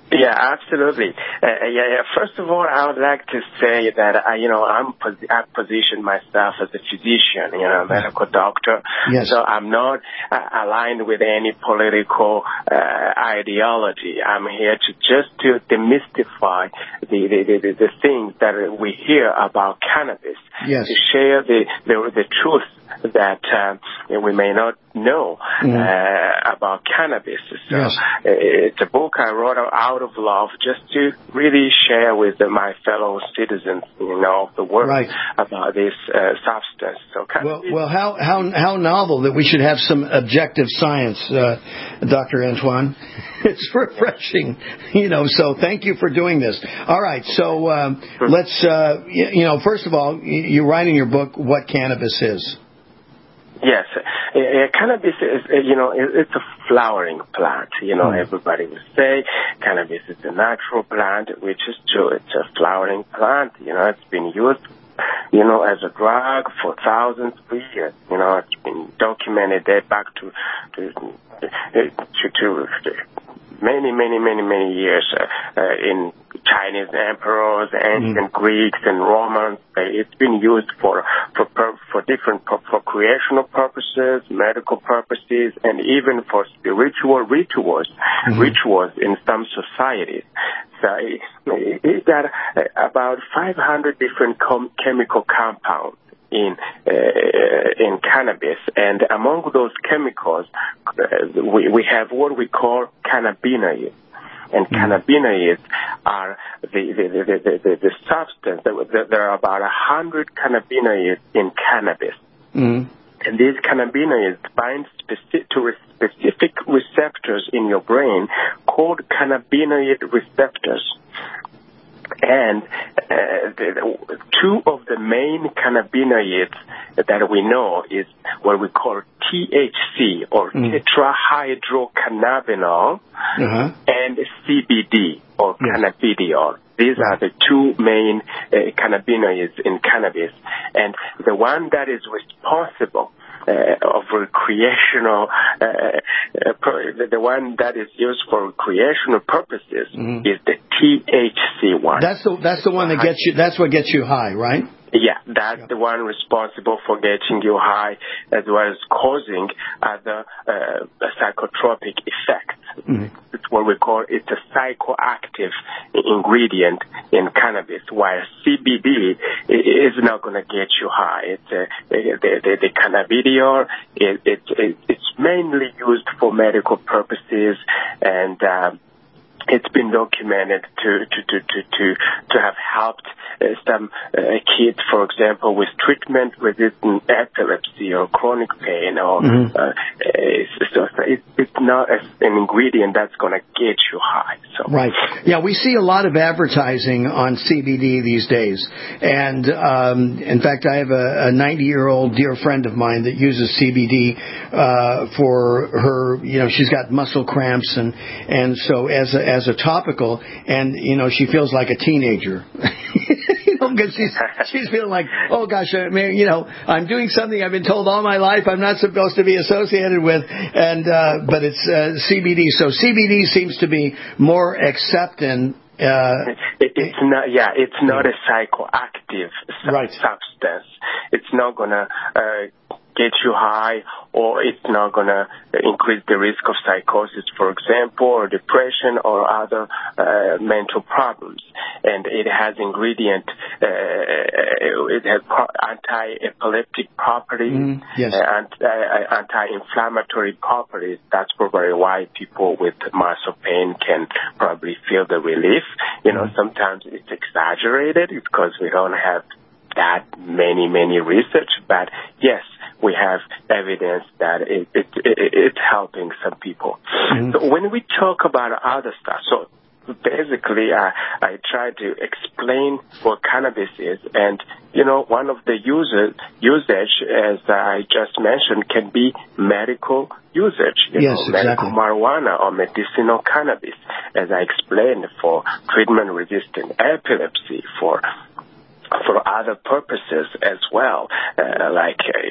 S25: Yeah, absolutely. Uh, yeah, yeah. First of all, I would like to say that I, you know, I'm pos- I position myself as a physician, you know, medical doctor.
S14: Yes.
S25: So I'm not uh, aligned with any political uh, ideology. I'm here to just to demystify the the, the, the things that we hear about cannabis.
S14: Yes.
S25: To share the the, the truth that uh, we may not know mm. uh, about cannabis. So
S14: yes.
S25: it's a book I wrote out of love just to really share with my fellow citizens, you know, of the world
S14: right.
S25: about this uh, substance. So
S14: well, well, how how how novel that we should have some objective science, uh, Doctor Antoine. It's refreshing, you know. So thank you for doing this. All right, so um, let's, uh, you, you know, first of all, you write in your book what cannabis is.
S25: Yes, uh, cannabis is, uh, you know, it, it's a flowering plant. You know, mm. everybody will say cannabis is a natural plant, which is true. It's a flowering plant. You know, it's been used, you know, as a drug for thousands of years. You know, it's been documented there back to to to, to, to many, many, many, many years uh, uh, in Chinese emperors, ancient mm. Greeks, and Romans. Uh, it's been used for for for different for, for recreational purposes, medical purposes, and even for spiritual rituals, mm-hmm. rituals in some societies. So it, it got about five hundred different com- chemical compounds in uh, in cannabis, and among those chemicals, uh, we we have what we call cannabinoids. And mm. cannabinoids are the the the the, the, the substance. There are about a hundred cannabinoids in cannabis, mm. and these cannabinoids bind specific to specific receptors in your brain called cannabinoid receptors. And uh, the, two of the main cannabinoids that we know is what we call T H C, or mm. tetrahydrocannabinol, uh-huh. and C B D, or yes. cannabidiol. These right. are the two main uh, cannabinoids in cannabis. And the one that is responsible Uh, of recreational, uh, uh, the, the one that is used for recreational purposes mm-hmm. is the T H C one.
S14: That's the that's the one that gets you. That's what gets you high, right?
S25: Yeah, that's yeah. the one responsible for getting you high, as well as causing other uh, psychotropic effects. Mm-hmm. It's what we call it's a psychoactive ingredient in cannabis, while C B D is not going to get you high. It's a, the, the, the cannabidiol. It, it, it, it's mainly used for medical purposes, and um, it's been documented to to to to to, to have helped uh, some uh, kids, for example, with treatment-resistant epilepsy or chronic pain, or mm-hmm. uh, it's, so it's, it's not an ingredient that's going to get you high. So.
S14: Right. Yeah, we see a lot of advertising on C B D these days, and um, in fact, I have a ninety-year-old dear friend of mine that uses C B D uh, for her. You know, she's got muscle cramps, and and so as a, as a topical, and you know, she feels like a teenager. You know, because she's she's feeling like, oh gosh, I mean, you know, I'm doing something I've been told all my life I'm not supposed to be associated with, and uh, but it's uh, C B D. So C B D seems to be more accepting. Uh,
S25: it, it's not, yeah, it's not a psychoactive su-
S14: right.
S25: substance. It's not gonna uh, get you high, or it's not gonna increase the risk of psychosis, for example, or depression, or other uh, mental problems. And it has ingredient, uh, it has anti-epileptic properties,
S14: mm, yes.
S25: uh, anti- anti-inflammatory properties. That's probably why people with muscle pain can probably feel the relief. You know, mm. sometimes it's exaggerated because we don't have that many, many research, but yes, we have evidence that it, it, it, it's helping some people. Mm-hmm. So when we talk about other stuff, so basically I, I try to explain what cannabis is, and you know, one of the uses, usage, as I just mentioned, can be medical usage, you
S14: yes,
S25: know,
S14: exactly.
S25: medical marijuana or medicinal cannabis, as I explained, for treatment-resistant epilepsy, for for other purposes as well, uh, like uh,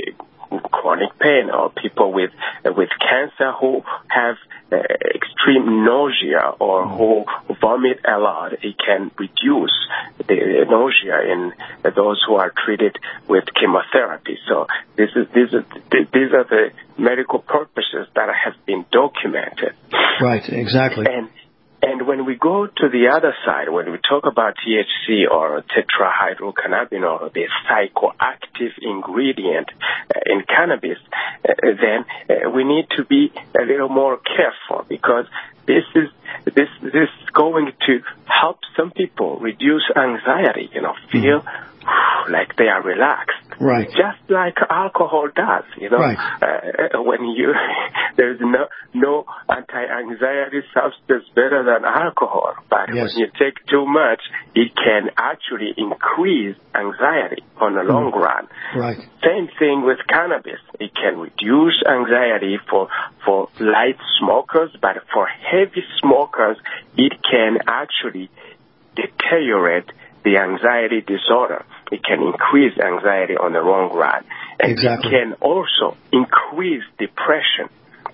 S25: chronic pain, or people with uh, with cancer who have uh, extreme nausea or who vomit a lot. It can reduce the nausea in those who are treated with chemotherapy. So this is these are these are the medical purposes that have been documented.
S14: Right, exactly.
S25: And And when we go to the other side, when we talk about T H C or tetrahydrocannabinol, the psychoactive ingredient uh, in cannabis, uh, then uh, we need to be a little more careful, because this is this this is going to help some people reduce anxiety, you know, feel mm-hmm. like they are relaxed.
S14: Right.
S25: Just like alcohol does, you know.
S14: Right.
S25: Uh, when you, there's no no anti-anxiety substance better than alcohol, but yes. when you take too much, it can actually increase anxiety on the long mm. run.
S14: Right.
S25: Same thing with cannabis. It can reduce anxiety for for light smokers, but for heavy smokers, it can actually deteriorate the anxiety disorder. It can increase anxiety on the long run. And
S14: exactly.
S25: it can also increase depression,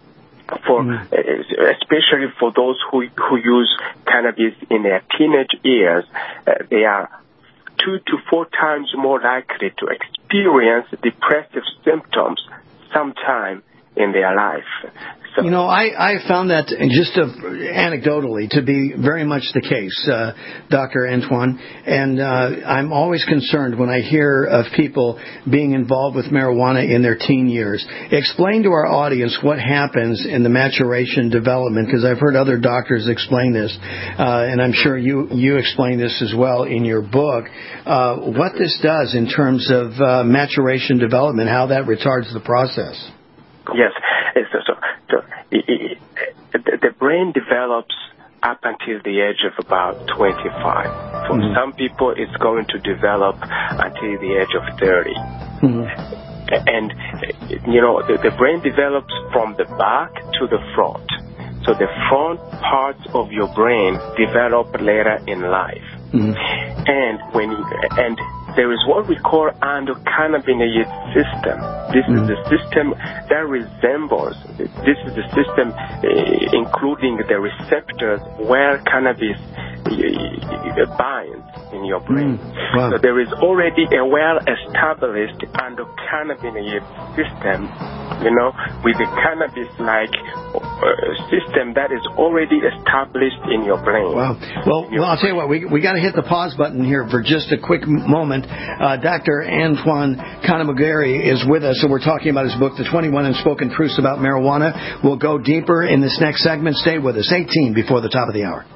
S25: for mm. uh, especially for those who who use cannabis in their teenage years. Uh, they are two to four times more likely to experience depressive symptoms sometime in their life. So,
S14: you know, I, I found that, just to, anecdotally, to be very much the case, uh, Doctor Antoine. And uh, I'm always concerned when I hear of people being involved with marijuana in their teen years. Explain to our audience what happens in the maturation development, because I've heard other doctors explain this, uh, and I'm sure you, you explain this as well in your book, uh, what this does in terms of uh, maturation development, how that retards the process.
S25: Yes. So, so, so it, it, it, the brain develops up until the age of about twenty-five. For mm-hmm. some people, it's going to develop until the age of thirty. Mm-hmm. And, you know, the, the brain develops from the back to the front. So the front parts of your brain develop later in life. Mm-hmm. And when you, and there is what we call endocannabinoid system. This mm-hmm. is the system that resembles, this is the system uh, including the receptors where cannabis uh, binds in your brain. Mm-hmm. Wow. So there is already a well-established endocannabinoid system, you know, with the cannabis-like uh, system that is already established in your brain.
S14: Wow. Well, well I'll tell you what, we we got to hit the pause button here for just a quick moment. Uh, Doctor Antoine Kanamugari is with us, and we're talking about his book, The twenty-one Unspoken Truths About Marijuana. We'll go deeper in this next segment. Stay with us. eighteen before the top of the hour.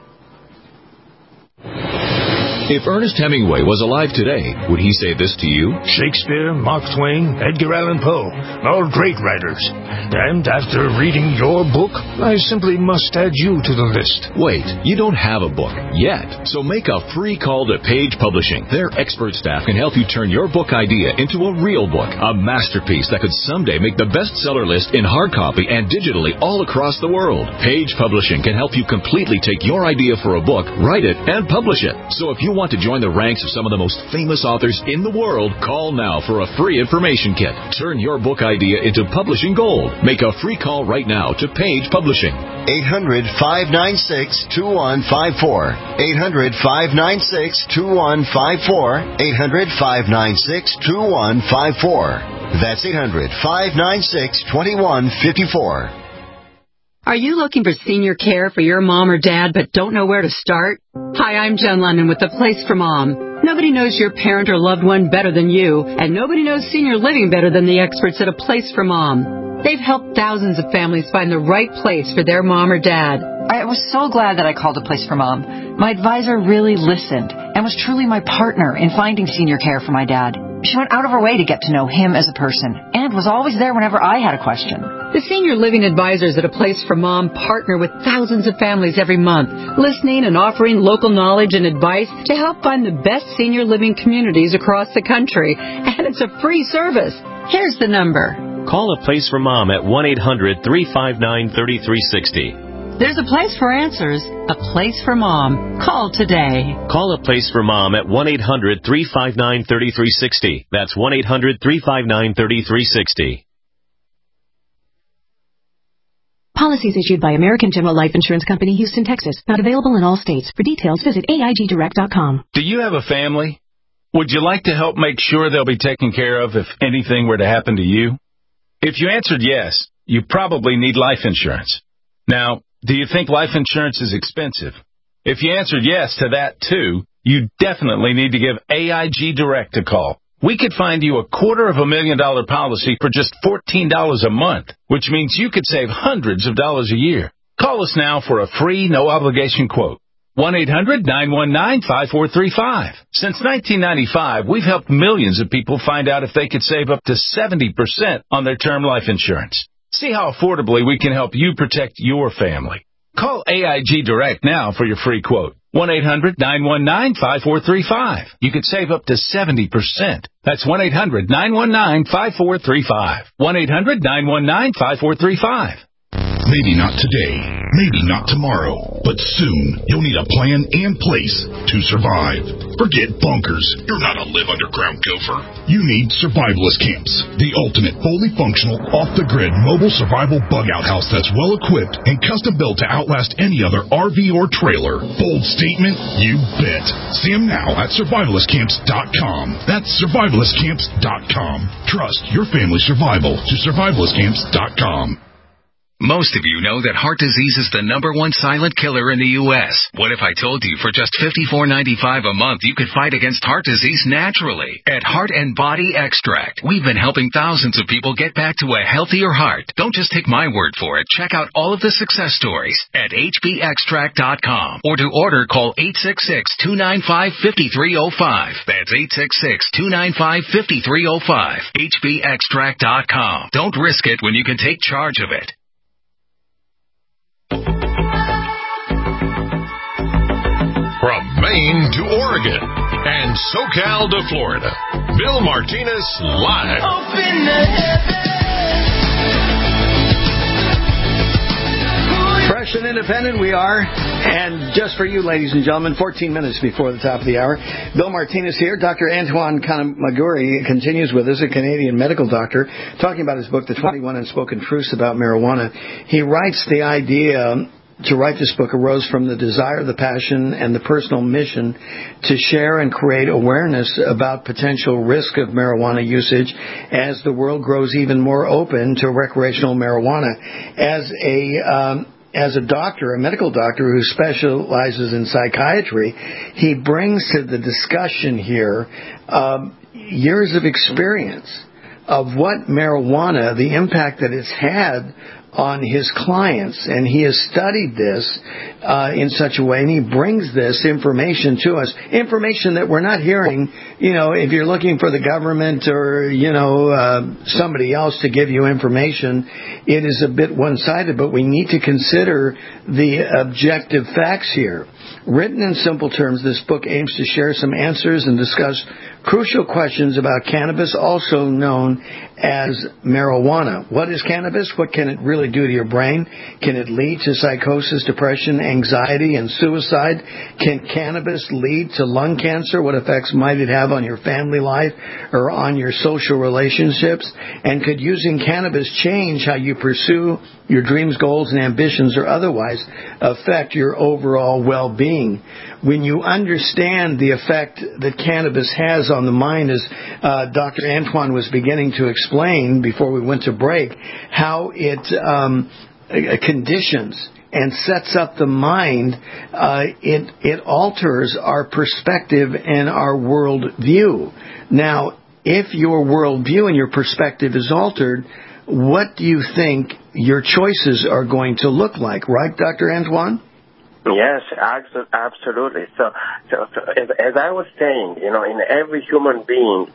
S13: If Ernest Hemingway was alive today, would he say this to you?
S18: Shakespeare, Mark Twain, Edgar Allan Poe, all great writers. And after reading your book, I simply must add you to the list.
S13: Wait, you don't have a book yet. So make a free call to Page Publishing. Their expert staff can help you turn your book idea into a real book, a masterpiece that could someday make the bestseller list in hard copy and digitally all across the world. Page Publishing can help you completely take your idea for a book, write it, and publish it. So if you want to join the ranks of some of the most famous authors in the world, call now for a free information kit. Turn your book idea into publishing gold. Make a free call right now to Page Publishing.
S7: eight hundred, five nine six, two one five four. eight hundred, five nine six, two one five four. eight hundred, five nine six, two one five four. That's eight hundred, five nine six, two one five four.
S5: Are you looking for senior care for your mom or dad but don't know where to start? Hi, I'm Jen London with The Place for Mom. Nobody knows your parent or loved one better than you, and nobody knows senior living better than the experts at A Place for Mom. They've helped thousands of families find the right place for their mom or dad.
S6: I was so glad that I called A Place for Mom. My advisor really listened and was truly my partner in finding senior care for my dad. She went out of her way to get to know him as a person and was always there whenever I had a question.
S5: The senior living advisors at A Place for Mom partner with thousands of families every month, listening and offering local knowledge and advice to help find the best senior living communities across the country. And it's a free service. Here's the number.
S9: Call A Place for Mom at one eight hundred, three five nine, three three six zero.
S5: There's a place for answers, a place for mom. Call today.
S9: Call A Place for Mom at one eight hundred, three five nine, three three six zero. That's one eight hundred, three five nine, three three six zero.
S10: Policies issued by American General Life Insurance Company, Houston, Texas. Not available in all states. For details, visit A I G direct dot com.
S11: Do you have a family? Would you like to help make sure they'll be taken care of if anything were to happen to you? If you answered yes, you probably need life insurance. Now, do you think life insurance is expensive? If you answered yes to that too, you definitely need to give A I G Direct a call. We could find you a quarter of a million dollar policy for just fourteen dollars a month, which means you could save hundreds of dollars a year. Call us now for a free, no-obligation quote. one eight hundred nine one nine five four three five. Since nineteen ninety-five, we've helped millions of people find out if they could save up to seventy percent on their term life insurance. See how affordably we can help you protect your family. Call A I G Direct now for your free quote. one eight hundred nine one nine five four three five. You could save up to seventy percent. That's one eight hundred nine one nine five four three five. one eight hundred nine one nine five four three five.
S12: Maybe not today, maybe not tomorrow, but soon you'll need a plan and place to survive. Forget bunkers. You're not a live underground gopher. You need survivalist camps, the ultimate fully functional, off-the-grid mobile survival bug-out house that's well-equipped and custom-built to outlast any other R V or trailer. Bold statement? You bet. See them now at survivalist camps dot com. That's survivalist camps dot com. Trust your family's survival to survivalist camps dot com.
S16: Most of you know that heart disease is the number one silent killer in the U S What if I told you for just fifty-four ninety-five a month you could fight against heart disease naturally? At Heart and Body Extract, we've been helping thousands of people get back to a healthier heart. Don't just take my word for it. Check out all of the success stories at H B extract dot com. Or to order, call eight six six, two nine five, five three zero five. That's eight six six, two nine five, five three zero five. H B extract dot com. Don't risk it when you can take charge of it.
S23: From Maine to Oregon and SoCal to Florida, Bill Martinez live.
S19: Open the heavens.
S14: Fresh and independent we are, and just for you, ladies and gentlemen, fourteen minutes before the top of the hour, Bill Martinez here. Doctor Antoine Kanamaguri continues with us, a Canadian medical doctor, talking about his book, The twenty-one Unspoken Truths About Marijuana. He writes the idea to write this book arose from the desire, the passion, and the personal mission to share and create awareness about potential risk of marijuana usage as the world grows even more open to recreational marijuana. As a um, as a doctor, a medical doctor who specializes in psychiatry, he brings to the discussion here um, years of experience of what marijuana, the impact that it's had on his clients, and he has studied this uh, in such a way, and he brings this information to us, information that we're not hearing. You know, if you're looking for the government or, you know, uh, somebody else to give you information, it is a bit one-sided, but we need to consider the objective facts here. Written in simple terms, this book aims to share some answers and discuss crucial questions about cannabis, also known as marijuana. What is cannabis? What can it really do to your brain? Can it lead to psychosis, depression, anxiety, and suicide? Can cannabis lead to lung cancer? What effects might it have on your family life or on your social relationships? And could using cannabis change how you pursue your dreams, goals, and ambitions, or otherwise affect your overall well-being? When you understand the effect that cannabis has on the mind, as uh, Doctor Antoine was beginning to explain before we went to break, how it um, conditions and sets up the mind, uh, it, it alters our perspective and our world view. Now, if your world view and your perspective is altered, what do you think your choices are going to look like, right, Doctor Antoine?
S25: Yes, absolutely. So, so, so as, as I was saying, you know, in every human being,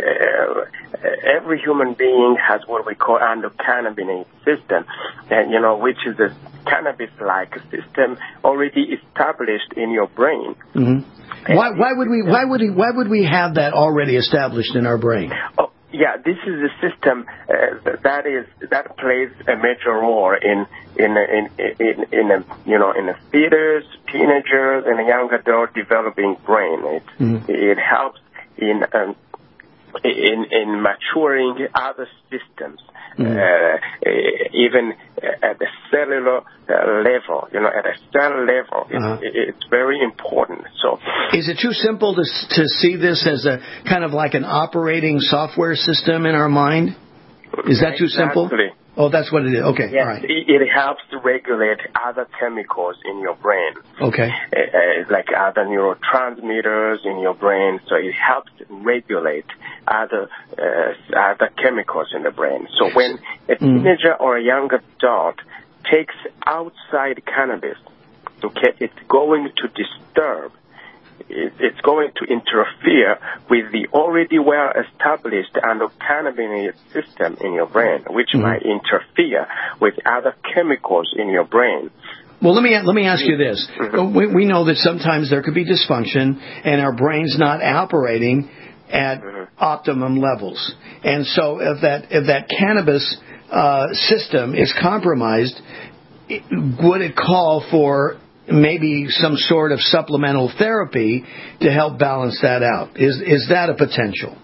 S25: uh, every human being has what we call endocannabinoid system, and you know, which is a cannabis-like system already established in your brain.
S14: Mm-hmm. Why, why would we? Why would we? Why would we have that already established in our brain?
S25: Oh, yeah, this is a system uh, that is that plays a major role in in in in, in a, you know in a fetus, teenagers, and a young adult developing brain. It mm-hmm. it helps in um, in, in maturing other systems,
S14: Mm-hmm.
S25: uh, even at the cellular uh, level, you know, at a cell level, it,
S14: Uh-huh.
S25: it, it's very important. So,
S14: is it too simple to to see this as a kind of like an operating software system in our mind? Is that too simple?
S25: Exactly.
S14: Oh, that's what it is. Okay,
S25: yes,
S14: all right.
S25: it, it helps to regulate other chemicals in your brain.
S14: Okay.
S25: Uh, uh, like other neurotransmitters in your brain, so it helps regulate other uh, other chemicals in the brain. So when a teenager or a young adult takes outside cannabis, okay, it's going to disturb, it, it's going to interfere with the already well-established endocannabinoid system in your brain, which mm-hmm. might interfere with other chemicals in your brain.
S14: Well, let me let me ask you this. We, we know that sometimes there could be dysfunction and our brain's not operating at mm-hmm. optimum levels. And so if that if that cannabis uh, system is compromised, it, would it call for maybe some sort of supplemental therapy to help balance that out? Is is that a potential?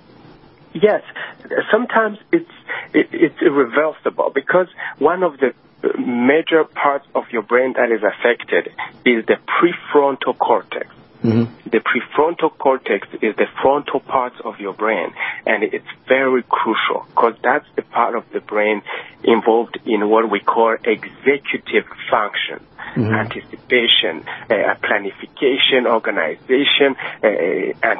S25: Yes. Sometimes it's it, it's irreversible because one of the major parts of your brain that is affected is the prefrontal cortex. Mm-hmm. The prefrontal cortex is the frontal part of your brain, and it's very crucial because that's the part of the brain involved in what we call executive function, mm-hmm. anticipation, uh, planification, organization, uh, and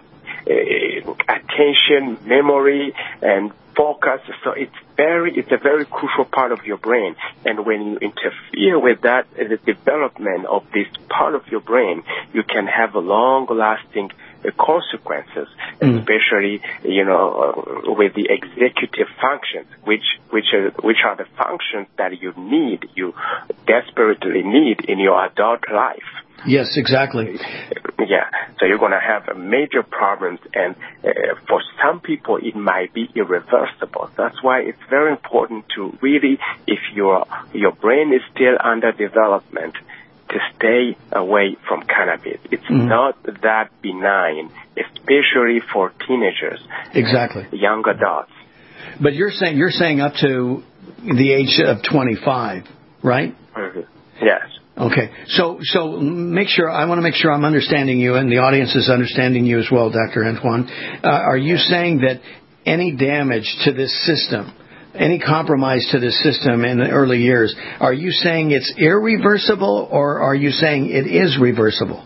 S25: uh, attention, memory, and focus. So it's very, it's a very crucial part of your brain. And when you interfere with that, uh, the development of this part of your brain, you can have long-lasting uh, consequences, mm. especially, you know, uh, with the executive functions, which which are which are the functions that you need, you desperately need in your adult life.
S14: Yes, exactly.
S25: Yeah, so you're going to have major problems, and uh, for some people it might be irreversible. That's why it's very important to really, if your your brain is still under development, to stay away from cannabis. It's mm-hmm. not that benign, especially for teenagers,
S14: exactly,
S25: young adults.
S14: But you're saying you're saying up to the age of twenty-five, right?
S25: Mm-hmm. Yes.
S14: Okay, so so make sure I want to make sure I'm understanding you, and the audience is understanding you as well, Doctor Antoine. Uh, are you saying that any damage to this system, any compromise to this system in the early years, are you saying it's irreversible, or are you saying it is reversible?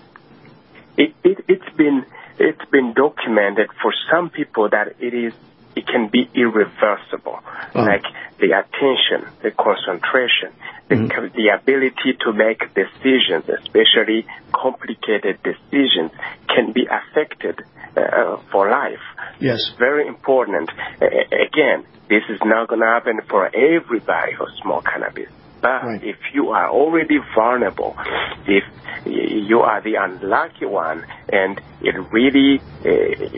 S25: It, it it's been it's been documented for some people that it is it can be irreversible, oh. like the attention, the concentration. The, mm-hmm. the ability to make decisions, especially complicated decisions, can be affected uh, for life.
S14: Yes.
S25: It's very important. Uh, again, this is not going to happen for everybody who smokes cannabis. But right. if you are already vulnerable, if you are the unlucky one, and it really... Uh,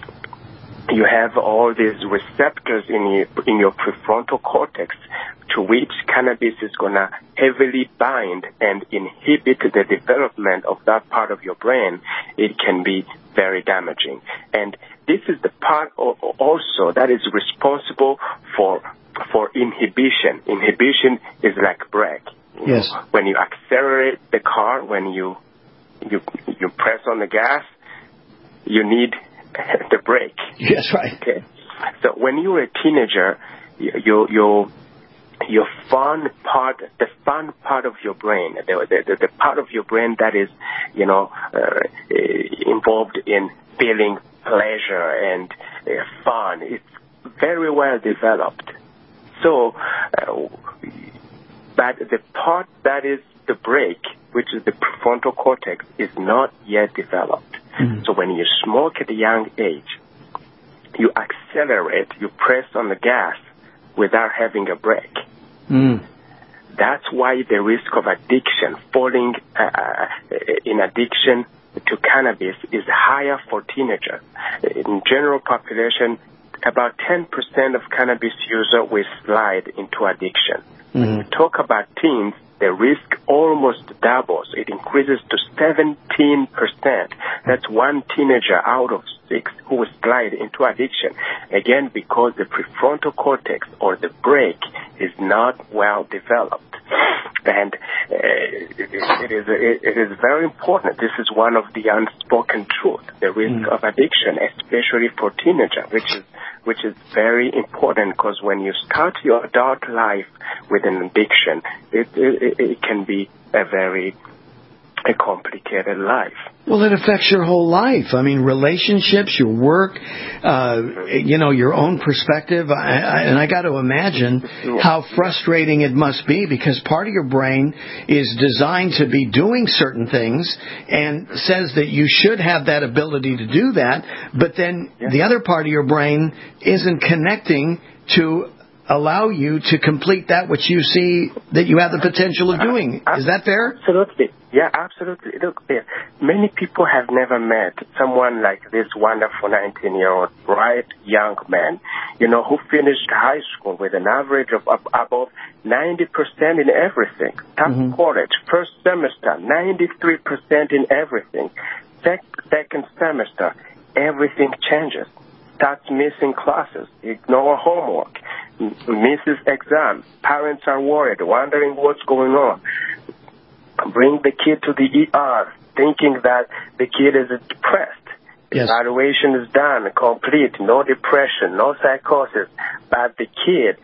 S25: you have all these receptors in your, in your prefrontal cortex to which cannabis is going to heavily bind and inhibit the development of that part of your brain, it can be very damaging. And this is the part also that is responsible for for inhibition. Inhibition is like brake.
S14: Yes.
S25: When you accelerate the car, when you you you press on the gas, you need the brake.
S14: Yes, right.
S25: Okay. So when you're a teenager, you you your fun part, the fun part of your brain, the the, the part of your brain that is, you know, uh, involved in feeling pleasure and uh, fun, it's very well developed. So, uh, but the part that is the brake, which is the prefrontal cortex, is not yet developed. Mm-hmm. So when you smoke at a young age, you accelerate, you press on the gas without having a brake.
S14: Mm.
S25: That's why the risk of addiction, falling uh, in addiction to cannabis, is higher for teenagers. In general population, about ten percent of cannabis users will slide into addiction. Mm-hmm. When we talk about teens, the risk almost doubles. It increases to seventeen percent. That's one teenager out of six who will slide into addiction. Again, because the prefrontal cortex or the brain is not well developed. And uh, it, it, is, it, it is very important. This is one of the unspoken truth, the risk mm. of addiction, especially for teenagers, which is which is very important, because when you start your adult life with an addiction, it, it, it can be a very a complicated life.
S14: Well, it affects your whole life. I mean, relationships, your work, uh, you know, your own perspective. I, I, and I got to imagine how frustrating it must be, because part of your brain is designed to be doing certain things and says that you should have that ability to do that, but then yeah. the other part of your brain isn't connecting to allow you to complete that which you see that you have the potential of doing. Is that fair?
S25: Absolutely. Yeah, absolutely. Look, yeah. Many people have never met someone like this wonderful nineteen-year-old bright young man, you know, who finished high school with an average of above ninety percent in everything. Top mm-hmm. college, first semester, ninety-three percent in everything. Sec- second semester, everything changes. Starts missing classes, ignore homework, misses exams. Parents are worried, wondering what's going on. Bring the kid to the E R, thinking that the kid is depressed. Yes. Evaluation is done, complete, no depression, no psychosis. But the kid,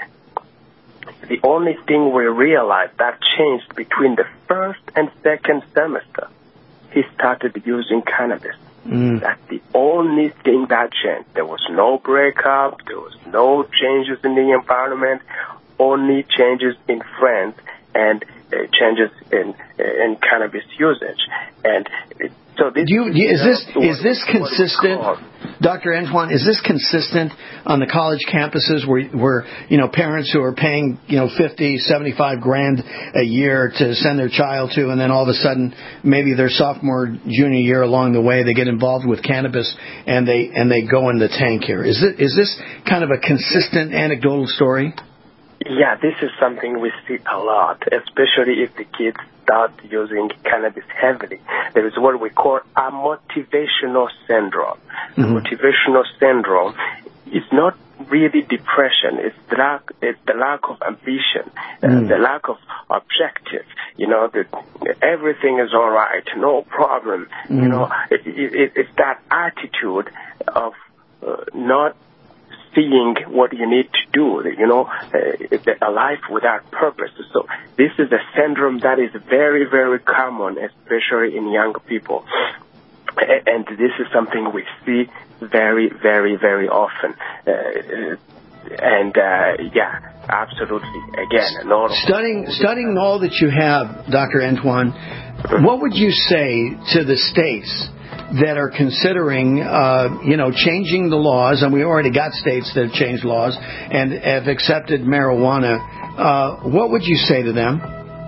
S25: the only thing we realized that changed between the first and second semester, he started using cannabis. Mm. That's the only thing that changed. There was no breakup. There was no changes in the environment. Only changes in friends and uh, changes in uh, in cannabis usage. And uh, so this
S14: you, is this is this consistent, Doctor Antoine? Is this consistent on the college campuses where where you know parents who are paying you know fifty, seventy-five grand a year to send their child to, and then all of a sudden maybe their sophomore, junior year along the way they get involved with cannabis and they and they go in the tank here? Is it is this kind of a consistent anecdotal story?
S25: Yeah, this is something we see a lot, especially if the kids start using cannabis heavily. There is what we call a motivational syndrome. Mm-hmm. The motivational syndrome is not really depression. It's the lack, it's the lack of ambition, mm. uh, the lack of objective. You know, the, everything is all right, no problem. Mm. You know, it, it, it's that attitude of uh, not seeing what you need to do, you know, uh, a life without purpose. So this is a syndrome that is very, very common, especially in young people. And this is something we see very, very, very often. Uh, and, uh, yeah, absolutely. Again, not
S14: studying, studying all that you have, Doctor Antoine, what would you say to the states that are considering, uh, you know, changing the laws, and we already got states that have changed laws and have accepted marijuana? Uh, what would you say to them?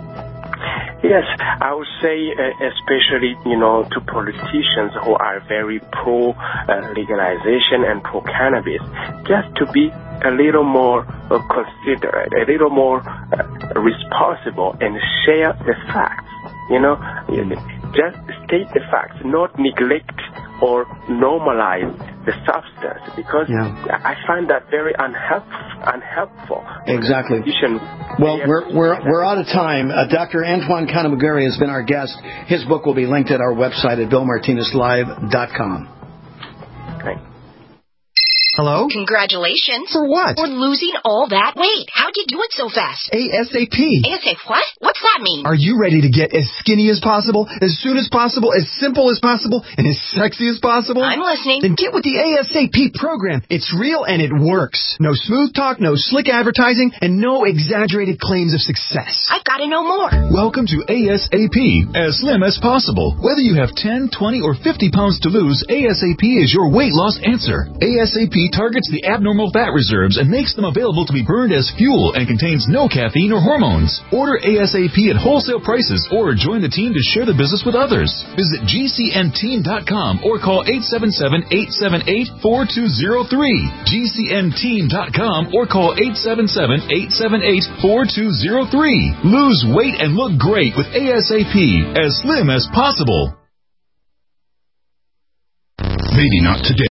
S25: Yes, I would say, uh, especially, you know, to politicians who are very pro uh, legalization and pro cannabis, just to be a little more uh, considerate, a little more uh, responsible, and share the facts. You know, just state the facts, not neglect or normalize the substance, because yeah. I find that very unhelpful. unhelpful.
S14: Exactly. Well, we're we're we're out of time. Uh, Doctor Antoine Kanamuguri has been our guest. His book will be linked at our website at bill martinez live dot com.
S25: Thanks.
S15: Hello?
S19: Congratulations.
S15: For what?
S19: For losing all that weight. How'd you do it so fast?
S15: ASAP.
S19: ASAP what? What's that mean?
S15: Are you ready to get as skinny as possible, as soon as possible, as simple as possible, and as sexy as possible?
S19: I'm listening.
S15: Then get with the ASAP program. It's real and it works. No smooth talk, no slick advertising, and no exaggerated claims of success.
S19: I've got to know more.
S13: Welcome to ASAP, as slim as possible. Whether you have ten, twenty, or fifty pounds to lose, ASAP is your weight loss answer. ASAP targets the abnormal fat reserves and makes them available to be burned as fuel and contains no caffeine or hormones. Order ASAP at wholesale prices or join the team to share the business with others. Visit G C N team dot com or call eight seven seven, eight seven eight, four two zero three. G C N team dot com or call eight seven seven, eight seven eight, four two zero three. Lose weight and look great with ASAP, as slim as possible.
S12: Maybe not today.